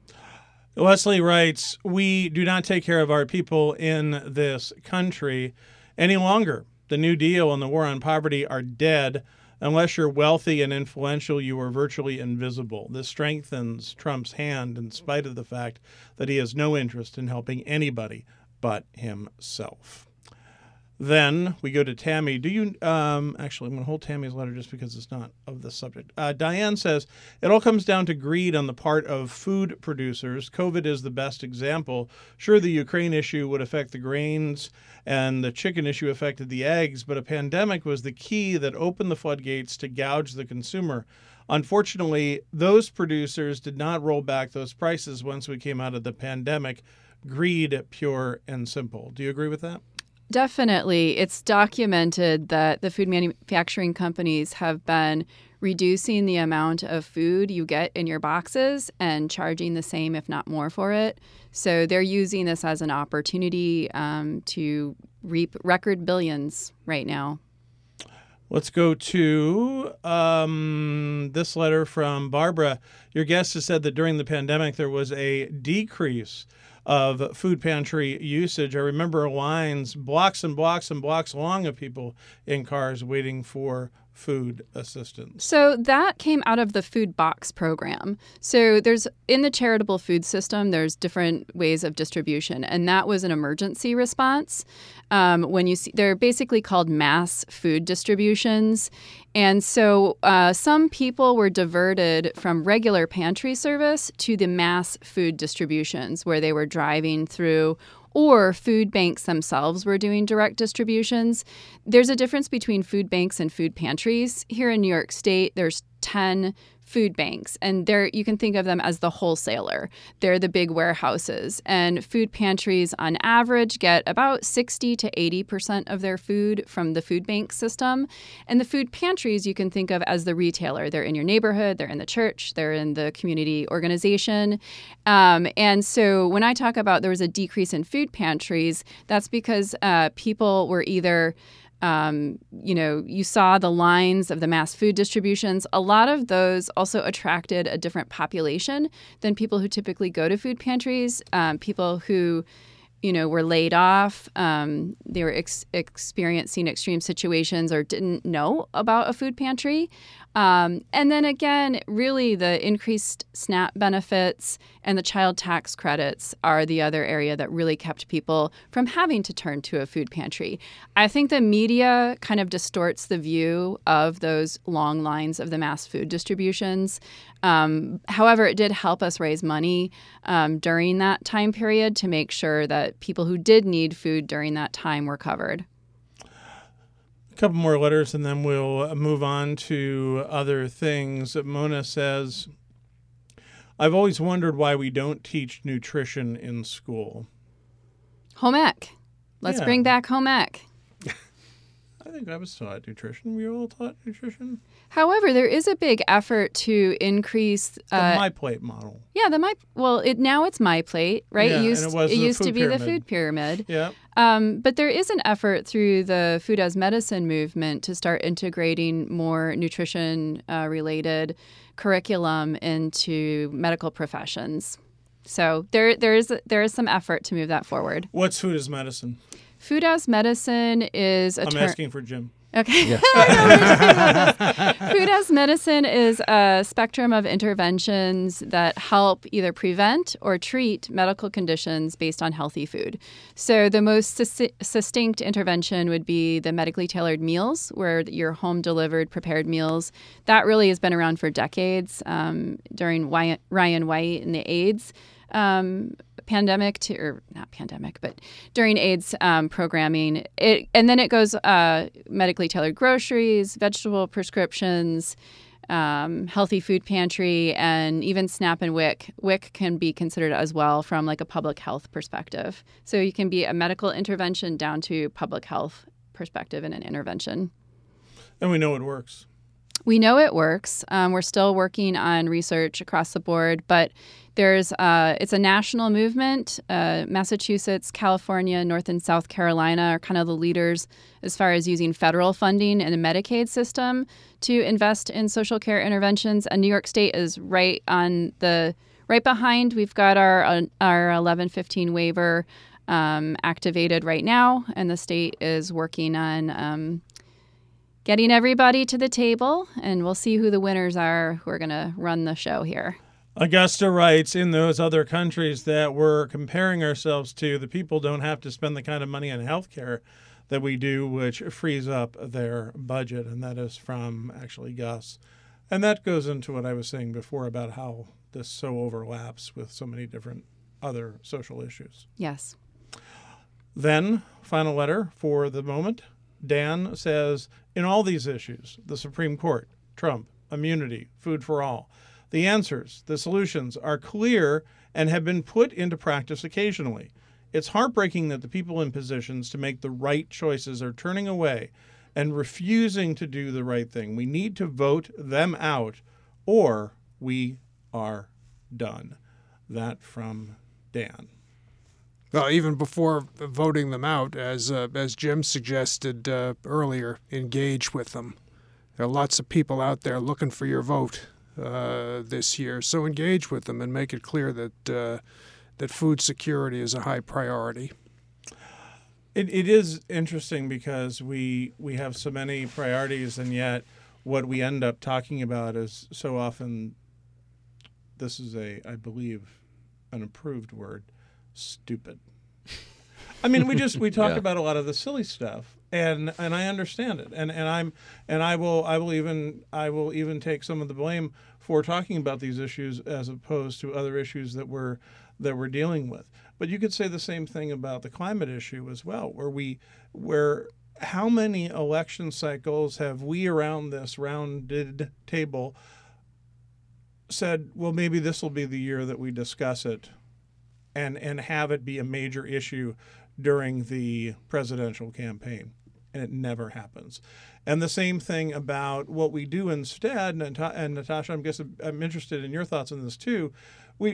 S1: Leslie writes, we do not take care of our people in this country any longer. The New Deal and the war on poverty are dead. Unless you're wealthy and influential, you are virtually invisible. This strengthens Trump's hand in spite of the fact that he has no interest in helping anybody but himself. Then we go to Tammy. Actually, I'm going to hold Tammy's letter just because it's not of the subject. Diane says, it all comes down to greed on the part of food producers. COVID is the best example. Sure, the Ukraine issue would affect the grains and the chicken issue affected the eggs, but a pandemic was the key that opened the floodgates to gouge the consumer. Unfortunately, those producers did not roll back those prices once we came out of the pandemic. Greed, pure and simple. Do you agree with that?
S4: Definitely. It's documented that the food manufacturing companies have been reducing the amount of food you get in your boxes and charging the same, if not more, for it. So they're using this as an opportunity to reap record billions right now.
S1: Let's go to this letter from Barbara. Your guest has said that during the pandemic there was a decrease of food pantry usage. I remember lines, blocks and blocks and blocks long of people in cars waiting for food assistance.
S4: So that came out of the food box program. So in the charitable food system, there's different ways of distribution, and that was an emergency response. They're basically called mass food distributions. And so some people were diverted from regular pantry service to the mass food distributions where they were driving through, or food banks themselves were doing direct distributions. There's a difference between food banks and food pantries. Here in New York State, there's 10 food banks, and you can think of them as the wholesaler. They're the big warehouses, and food pantries on average get about 60 to 80% of their food from the food bank system. And the food pantries you can think of as the retailer. They're in your neighborhood, they're in the church, they're in the community organization. And so when I talk about there was a decrease in food pantries, that's because people were either you saw the lines of the mass food distributions. A lot of those also attracted a different population than people who typically go to food pantries. People who, were laid off. They were experiencing extreme situations or didn't know about a food pantry. And then again, really the increased SNAP benefits and the child tax credits are the other area that really kept people from having to turn to a food pantry. I think the media kind of distorts the view of those long lines of the mass food distributions. However, it did help us raise money during that time period to make sure that people who did need food during that time were covered.
S1: Couple more letters and then we'll move on to other things. Mona says, I've always wondered why we don't teach nutrition in school.
S4: Home ec. Let's
S1: Yeah.
S4: bring back home ec.
S1: I think I was taught nutrition. We were all taught nutrition.
S4: However, there is a big effort to increase.
S1: The My Plate model.
S4: Yeah, now it's My Plate, right?
S1: Yeah,
S4: it
S1: and
S4: used,
S1: it was
S4: it
S1: the
S4: used to
S1: food
S4: be the
S1: pyramid.
S4: food pyramid.
S1: Yeah.
S4: But there is an effort through the Food as Medicine movement to start integrating more nutrition-related curriculum into medical professions. So there is some effort to move that forward.
S1: What's food as medicine?
S4: Food as Medicine is a
S1: I'm
S4: term.
S1: asking for Jim.
S4: Okay. Food as medicine is a spectrum of interventions that help either prevent or treat medical conditions based on healthy food. So the most succinct intervention would be the medically tailored meals, where your home delivered prepared meals. That really has been around for decades. During Ryan White and the AIDS during AIDS programming, and then it goes medically tailored groceries, vegetable prescriptions, healthy food pantry, and even SNAP and WIC. WIC can be considered as well from like a public health perspective. So you can be a medical intervention down to public health perspective in an intervention.
S1: And we know it works.
S4: We know it works. We're still working on research across the board, but it's a national movement. Massachusetts, California, North and South Carolina are kind of the leaders as far as using federal funding in the Medicaid system to invest in social care interventions. And New York State is right behind. We've got our 1115 waiver activated right now, and the state is working on getting everybody to the table, and we'll see who the winners are who are going to run the show here.
S1: Augusta writes, in those other countries that we're comparing ourselves to, the people don't have to spend the kind of money on health care that we do, which frees up their budget. And that is from actually Gus. And that goes into what I was saying before about how this so overlaps with so many different other social issues.
S4: Yes.
S1: Then, final letter for the moment. Dan says, in all these issues, the Supreme Court, Trump, immunity, food for all, the answers, the solutions are clear and have been put into practice occasionally. It's heartbreaking that the people in positions to make the right choices are turning away and refusing to do the right thing. We need to vote them out, or we are done. That from Dan.
S2: Well, even before voting them out, as Jim suggested earlier, engage with them. There are lots of people out there looking for your vote this year, so engage with them and make it clear that food security is a high priority.
S1: It is interesting because we have so many priorities, and yet what we end up talking about is so often, this is I believe, an approved word, stupid. I mean, we talk about a lot of the silly stuff, and I understand it, and I will even take some of the blame for talking about these issues as opposed to other issues that we're dealing with. But you could say the same thing about the climate issue as well, where how many election cycles have we around this rounded table said, well, maybe this will be the year that we discuss it and have it be a major issue during the presidential campaign. And it never happens. And the same thing about what we do instead, and Natasha, I'm interested in your thoughts on this too. We're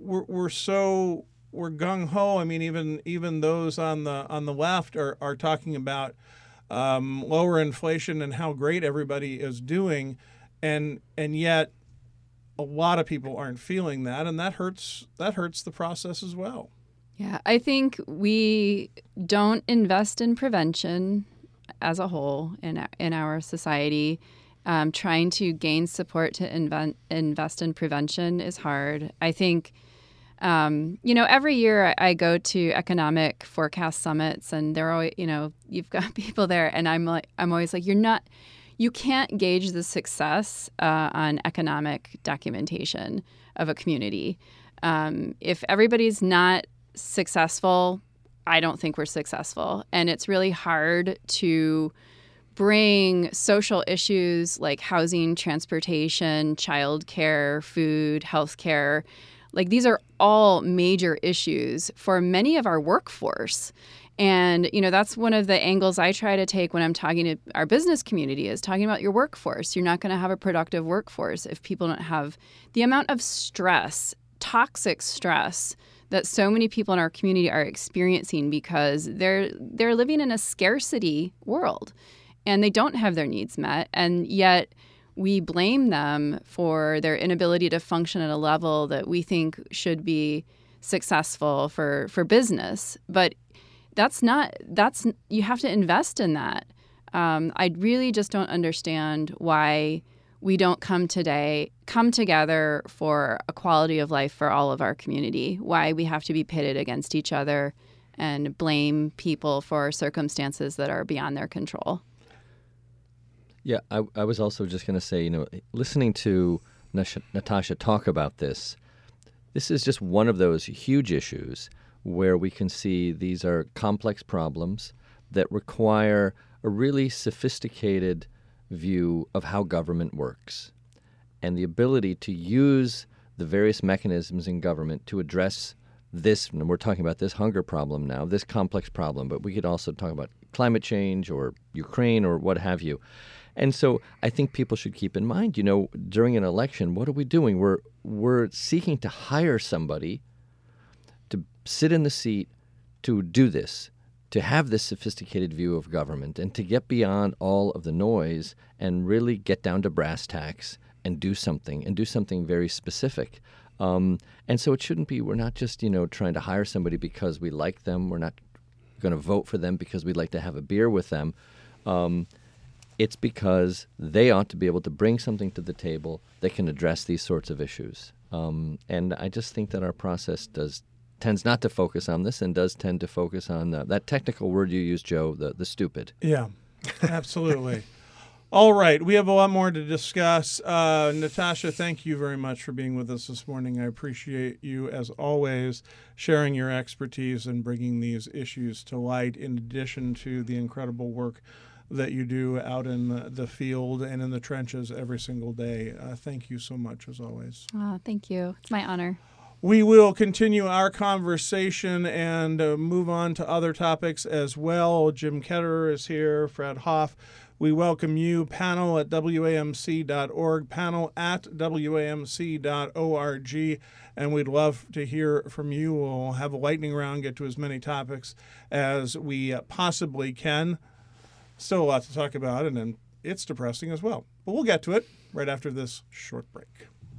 S1: gung ho. I mean, even those on the left are talking about lower inflation and how great everybody is doing, and yet a lot of people aren't feeling that, and that hurts the process as well.
S4: Yeah, I think we don't invest in prevention as a whole in our society. Trying to gain support to invest in prevention is hard. I think, every year I go to economic forecast summits, and they're always, you've got people there, and I'm always like, you can't gauge the success on economic documentation of a community. If everybody's not successful, I don't think we're successful. And it's really hard to bring social issues like housing, transportation, childcare, food, healthcare. Like these are all major issues for many of our workforce. And, that's one of the angles I try to take when I'm talking to our business community is talking about your workforce. You're not going to have a productive workforce if people don't have the amount of stress, toxic stress that so many people in our community are experiencing because they're living in a scarcity world and they don't have their needs met. And yet we blame them for their inability to function at a level that we think should be successful for business. But you have to invest in that. I really just don't understand why we don't come together for a quality of life for all of our community, why we have to be pitted against each other and blame people for circumstances that are beyond their control.
S3: Yeah, I was also just going to say, listening to Natasha talk about this is just one of those huge issues where we can see these are complex problems that require a really sophisticated view of how government works and the ability to use the various mechanisms in government to address this, and we're talking about this hunger problem now, this complex problem, but we could also talk about climate change or Ukraine or what have you. And so I think people should keep in mind, during an election, what are we doing? We're seeking to hire somebody to sit in the seat to do this, to have this sophisticated view of government and to get beyond all of the noise and really get down to brass tacks and do something very specific. And so it shouldn't be, we're not just, trying to hire somebody because we like them. We're not going to vote for them because we'd like to have a beer with them. It's because they ought to be able to bring something to the table that can address these sorts of issues. And I just think that our process tends not to focus on this and does tend to focus on that technical word you used, Joe, the stupid.
S1: Yeah, absolutely. All right, we have a lot more to discuss. Natasha, thank you very much for being with us this morning. I appreciate you, as always, sharing your expertise and bringing these issues to light, in addition to the incredible work that you do out in the field and in the trenches every single day. Thank you so much, as always.
S4: Oh, thank you. It's my honor.
S1: We will continue our conversation and move on to other topics as well. Jim Ketterer is here, Fred Hoff. We welcome you, panel at WAMC.org, panel at WAMC.org, and we'd love to hear from you. We'll have a lightning round, get to as many topics as we possibly can. Still a lot to talk about, and it's depressing as well. But we'll get to it right after this short break.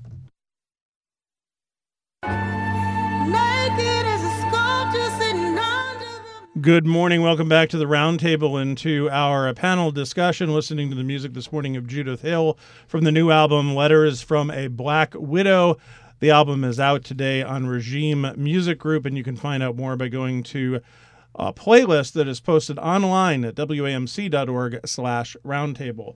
S1: Good morning. Welcome back to the Roundtable and to our panel discussion, listening to the music this morning of Judith Hill from the new album Letters from a Black Widow. The album is out today on Regime Music Group, and you can find out more by going to a playlist that is posted online at WAMC.org/roundtable.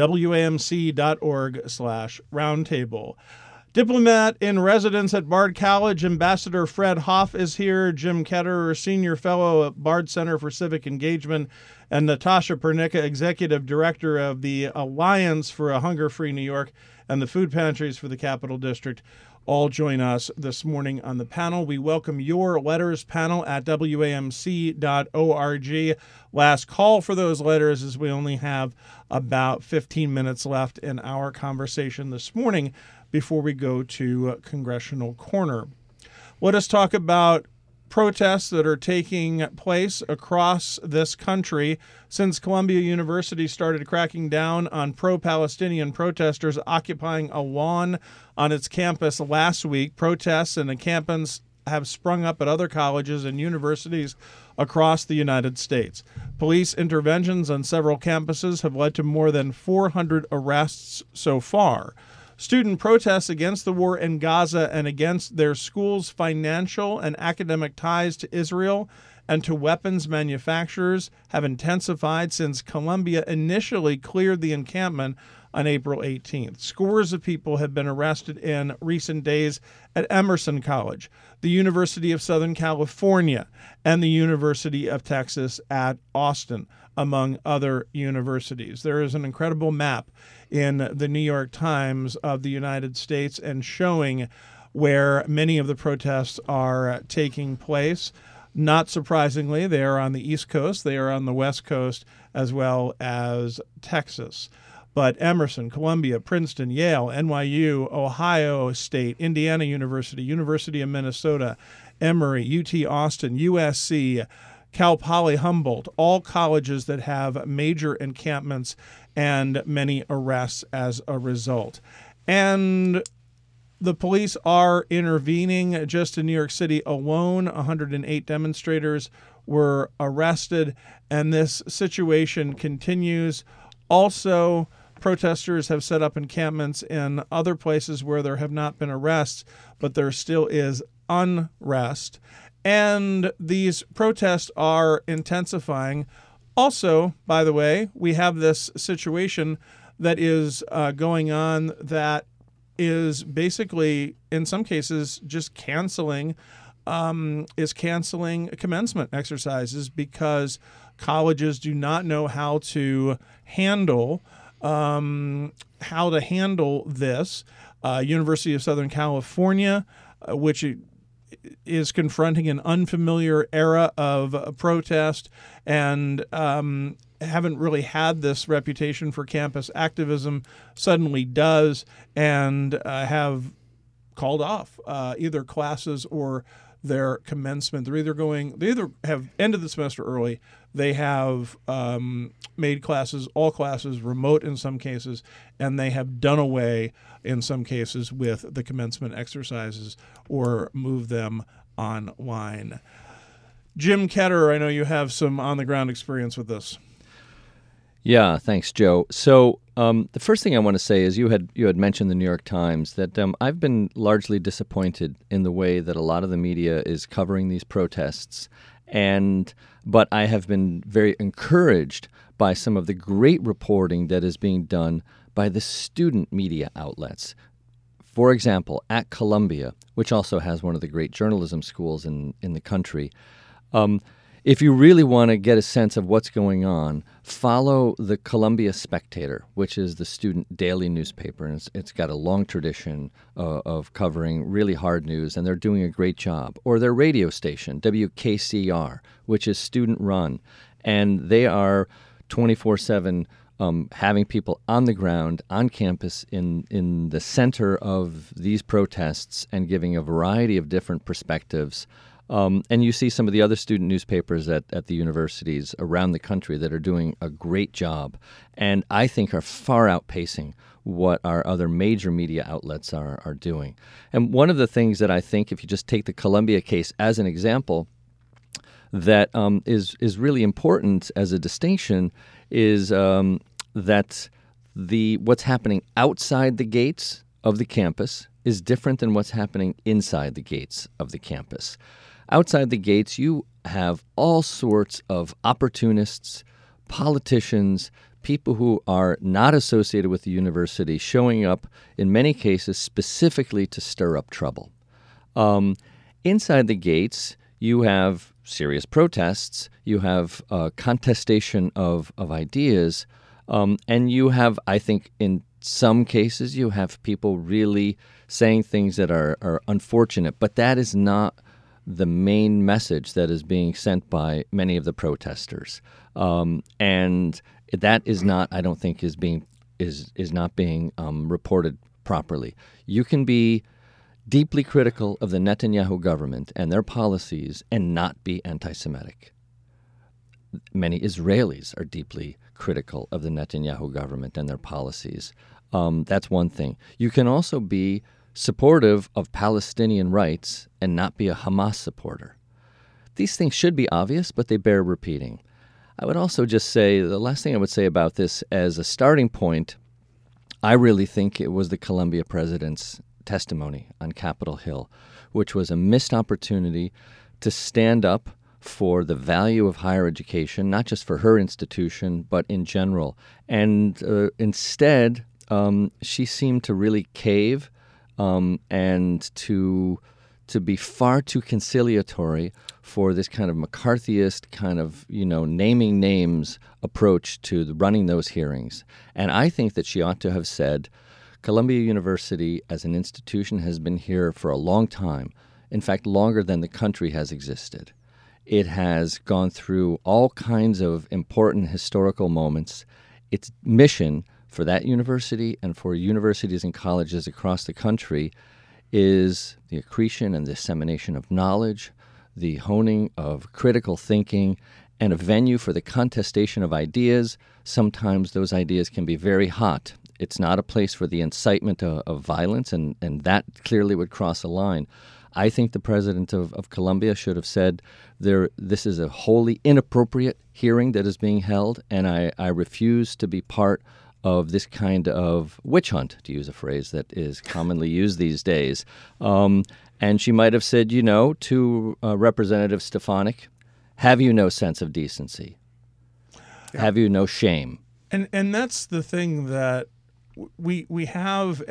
S1: WAMC.org/roundtable. Diplomat in residence at Bard College, Ambassador Fred Hoff is here. Jim Ketterer, Senior Fellow at Bard Center for Civic Engagement, and Natasha Pernicka, Executive Director of the Alliance for a Hunger-Free New York and the Food Pantries for the Capital District, all join us this morning on the panel. We welcome your letters, panel at WAMC.org. Last call for those letters, as we only have about 15 minutes left in our conversation this morning before we go to Congressional Corner. Let us talk about protests that are taking place across this country since Columbia University started cracking down on pro-Palestinian protesters occupying a lawn on its campus last week. Protests and encampments have sprung up at other colleges and universities across the United States. Police interventions on several campuses have led to more than 400 arrests so far. Student protests against the war in Gaza and against their schools' financial and academic ties to Israel and to weapons manufacturers have intensified since Columbia initially cleared the encampment on April 18th. Scores of people have been arrested in recent days at Emerson College, the University of Southern California, and the University of Texas at Austin, among other universities. There is an incredible map in the New York Times of the United States and showing where many of the protests are taking place. Not surprisingly, they are on the East Coast, they are on the West Coast, as well as Texas. But Emerson, Columbia, Princeton, Yale, NYU, Ohio State, Indiana University, University of Minnesota, Emory, UT Austin, USC, Cal Poly Humboldt, all colleges that have major encampments and many arrests as a result. And the police are intervening. Just in New York City alone, 108 demonstrators were arrested, and this situation continues. Also, protesters have set up encampments in other places where there have not been arrests, but there still is unrest. And these protests are intensifying. Also, by the way, we have this situation that is going on that is basically, in some cases, just canceling commencement exercises because colleges do not know how to handle this. University of Southern California, which is confronting an unfamiliar era of protest and haven't really had this reputation for campus activism, suddenly does, and have called off either classes or their commencement. They either have ended the semester early, they have made all classes remote in some cases, and they have done away in some cases with the commencement exercises or moved them online. Jim Ketter, I know you have some on-the-ground experience with this.
S3: Yeah, thanks, Joe. So the first thing I want to say is you had mentioned the New York Times, that I've been largely disappointed in the way that a lot of the media is covering these protests, but I have been very encouraged by some of the great reporting that is being done by the student media outlets. For example, at Columbia, which also has one of the great journalism schools in the country, if you really want to get a sense of what's going on, follow the Columbia Spectator, which is the student daily newspaper. And it's got a long tradition of covering really hard news, and they're doing a great job. Or their radio station, WKCR, which is student-run, and they are 24/7 having people on the ground, on campus, in the center of these protests and giving a variety of different perspectives. And you see some of the other student newspapers at the universities around the country that are doing a great job, and I think are far outpacing what our other major media outlets are doing. And one of the things that I think, if you just take the Columbia case as an example, that is really important as a distinction is that what's happening outside the gates of the campus is different than what's happening inside the gates of the campus. Outside the gates, you have all sorts of opportunists, politicians, people who are not associated with the university showing up, in many cases, specifically to stir up trouble. Inside the gates, you have serious protests, you have contestation of ideas, and you have, I think, in some cases, you have people really saying things that are unfortunate, but that is not the main message that is being sent by many of the protesters, and that is not, I don't think, is not being reported properly. You can be deeply critical of the Netanyahu government and their policies and not be anti-Semitic. Many Israelis are deeply critical of the Netanyahu government and their policies. That's one thing. You can also be supportive of Palestinian rights and not be a Hamas supporter. These things should be obvious, but they bear repeating. I would also just say, the last thing I would say about this as a starting point, I really think it was the Columbia president's testimony on Capitol Hill, which was a missed opportunity to stand up for the value of higher education, not just for her institution, but in general. And instead she seemed to really cave and to be far too conciliatory for this kind of McCarthyist kind of, naming names approach to running those hearings. And I think that she ought to have said, Columbia University as an institution has been here for a long time, in fact, longer than the country has existed. It has gone through all kinds of important historical moments. Its mission for that university and for universities and colleges across the country is the accretion and dissemination of knowledge, the honing of critical thinking, and a venue for the contestation of ideas. Sometimes those ideas can be very hot. It's not a place for the incitement of violence, and that clearly would cross a line. I think the president of Columbia should have said, this is a wholly inappropriate hearing that is being held, and I refuse to be part of this kind of witch hunt, to use a phrase that is commonly used these days. And she might have said, to Representative Stefanik, have you no sense of decency? Yeah. Have you no shame?
S1: And that's the thing that we have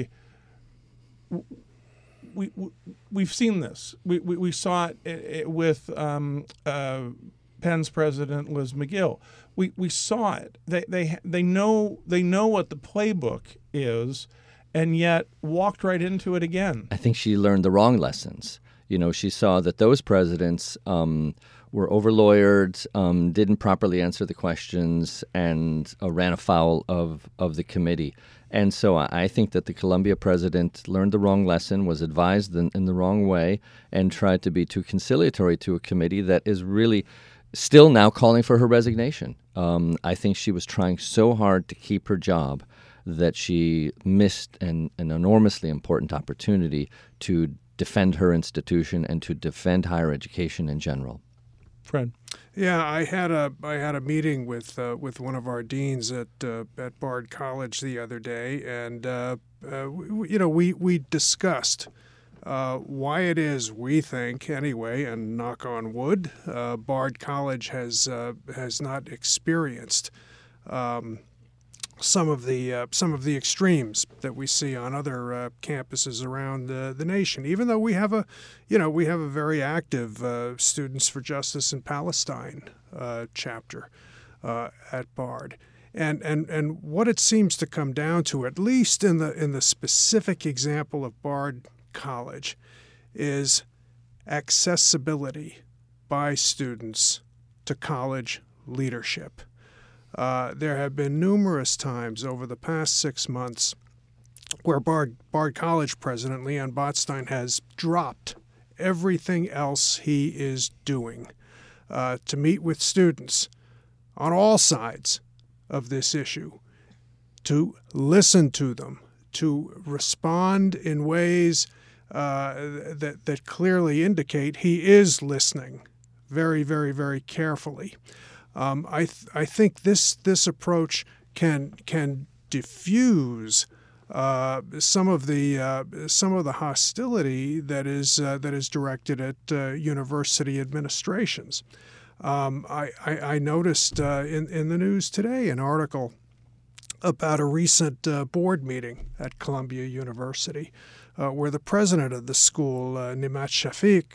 S1: we've seen this. We saw it with Penn's president Liz McGill. We saw it. They know what the playbook is, and yet walked right into it again.
S3: I think she learned the wrong lessons. She saw that those presidents were over-lawyered, didn't properly answer the questions, and ran afoul of the committee. And so I think that the Columbia president learned the wrong lesson, was advised in the wrong way, and tried to be too conciliatory to a committee that is really still now calling for her resignation. I think she was trying so hard to keep her job that she missed an enormously important opportunity to defend her institution and to defend higher education in general.
S1: Fred.
S2: Yeah, I had a meeting with one of our deans at Bard College the other day, and we discussed why it is we think, anyway, and knock on wood, Bard College has not experienced some of the extremes that we see on other campuses around the nation. Even though we have a very active Students for Justice in Palestine chapter at Bard, and what it seems to come down to, at least in the specific example of Bard College, is accessibility by students to college leadership. There have been numerous times over the past 6 months where Bard College President Leon Botstein has dropped everything else he is doing to meet with students on all sides of this issue, to listen to them, to respond in ways that clearly indicate he is listening very, very, very carefully. I think this approach can diffuse some of the hostility that is directed at university administrations. I noticed in the news today an article about a recent board meeting at Columbia University, where the president of the school, Nimat Shafiq,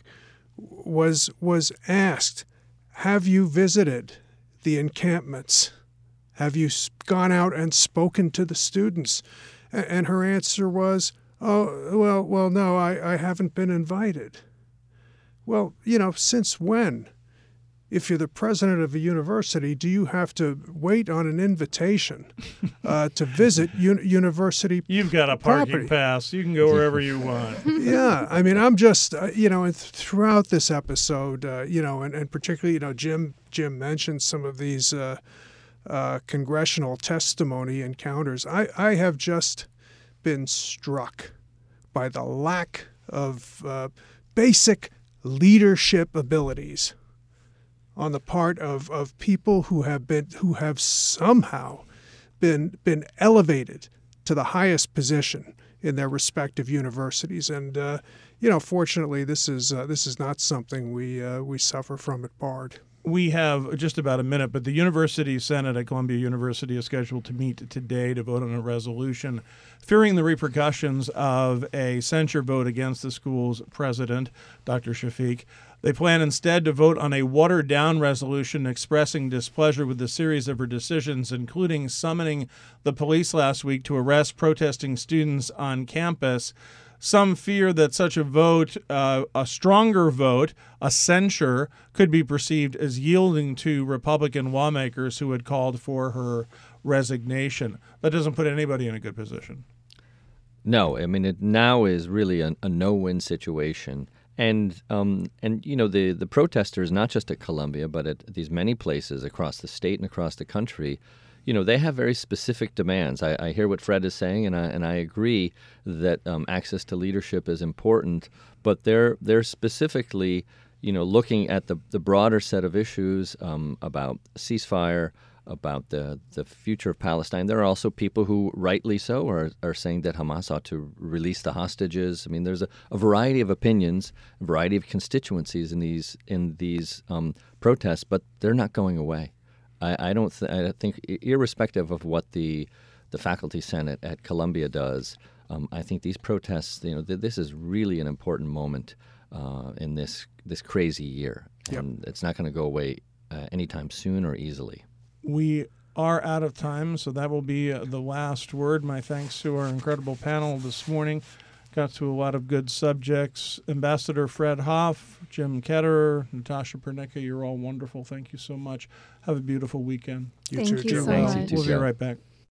S2: was asked, "Have you visited the encampments? Have you gone out and spoken to the students?" And her answer was, "Oh, well, no, I haven't been invited." Well, since when? If you're the president of a university, do you have to wait on an invitation to visit university
S1: You've got a parking
S2: property?
S1: pass. You can go wherever you want.
S2: Yeah, I mean, I'm just, and throughout this episode, and particularly, Jim mentioned some of these congressional testimony encounters. I have just been struck by the lack of basic leadership abilities on the part of people who have somehow been elevated to the highest position in their respective universities. And fortunately, this is not something we suffer from at Bard.
S1: We have just about a minute, but the University Senate at Columbia University is scheduled to meet today to vote on a resolution fearing the repercussions of a censure vote against the school's president, Dr. Shafiq. They plan instead to vote on a watered-down resolution expressing displeasure with a series of her decisions, including summoning the police last week to arrest protesting students on campus. Some fear that such a vote, a stronger vote, a censure, could be perceived as yielding to Republican lawmakers who had called for her resignation. That doesn't put anybody in a good position.
S3: No, I mean, it now is really a no-win situation. And you know, the protesters, not just at Columbia, but at these many places across the state and across the country, you know, they have very specific demands. I hear what Fred is saying, and I agree that access to leadership is important. But they're specifically, you know, looking at the broader set of issues about ceasefire, about the future of Palestine. There are also people who, rightly so, are saying that Hamas ought to release the hostages. I mean, there's a variety of opinions, a variety of constituencies in these protests, but they're not going away. I think, irrespective of what the faculty senate at Columbia does, I think these protests, you know, this is really an important moment in this crazy year, and it's not going to go away anytime soon or easily.
S1: We are out of time, so that will be the last word. My thanks to our incredible panel this morning. Got to a lot of good subjects. Ambassador Fred Hoff, Jim Ketterer, Natasha Pernicka, you're all wonderful. Thank you so much. Have a beautiful weekend.
S4: Thank you
S2: Jim.
S4: so much.
S1: We'll be right back.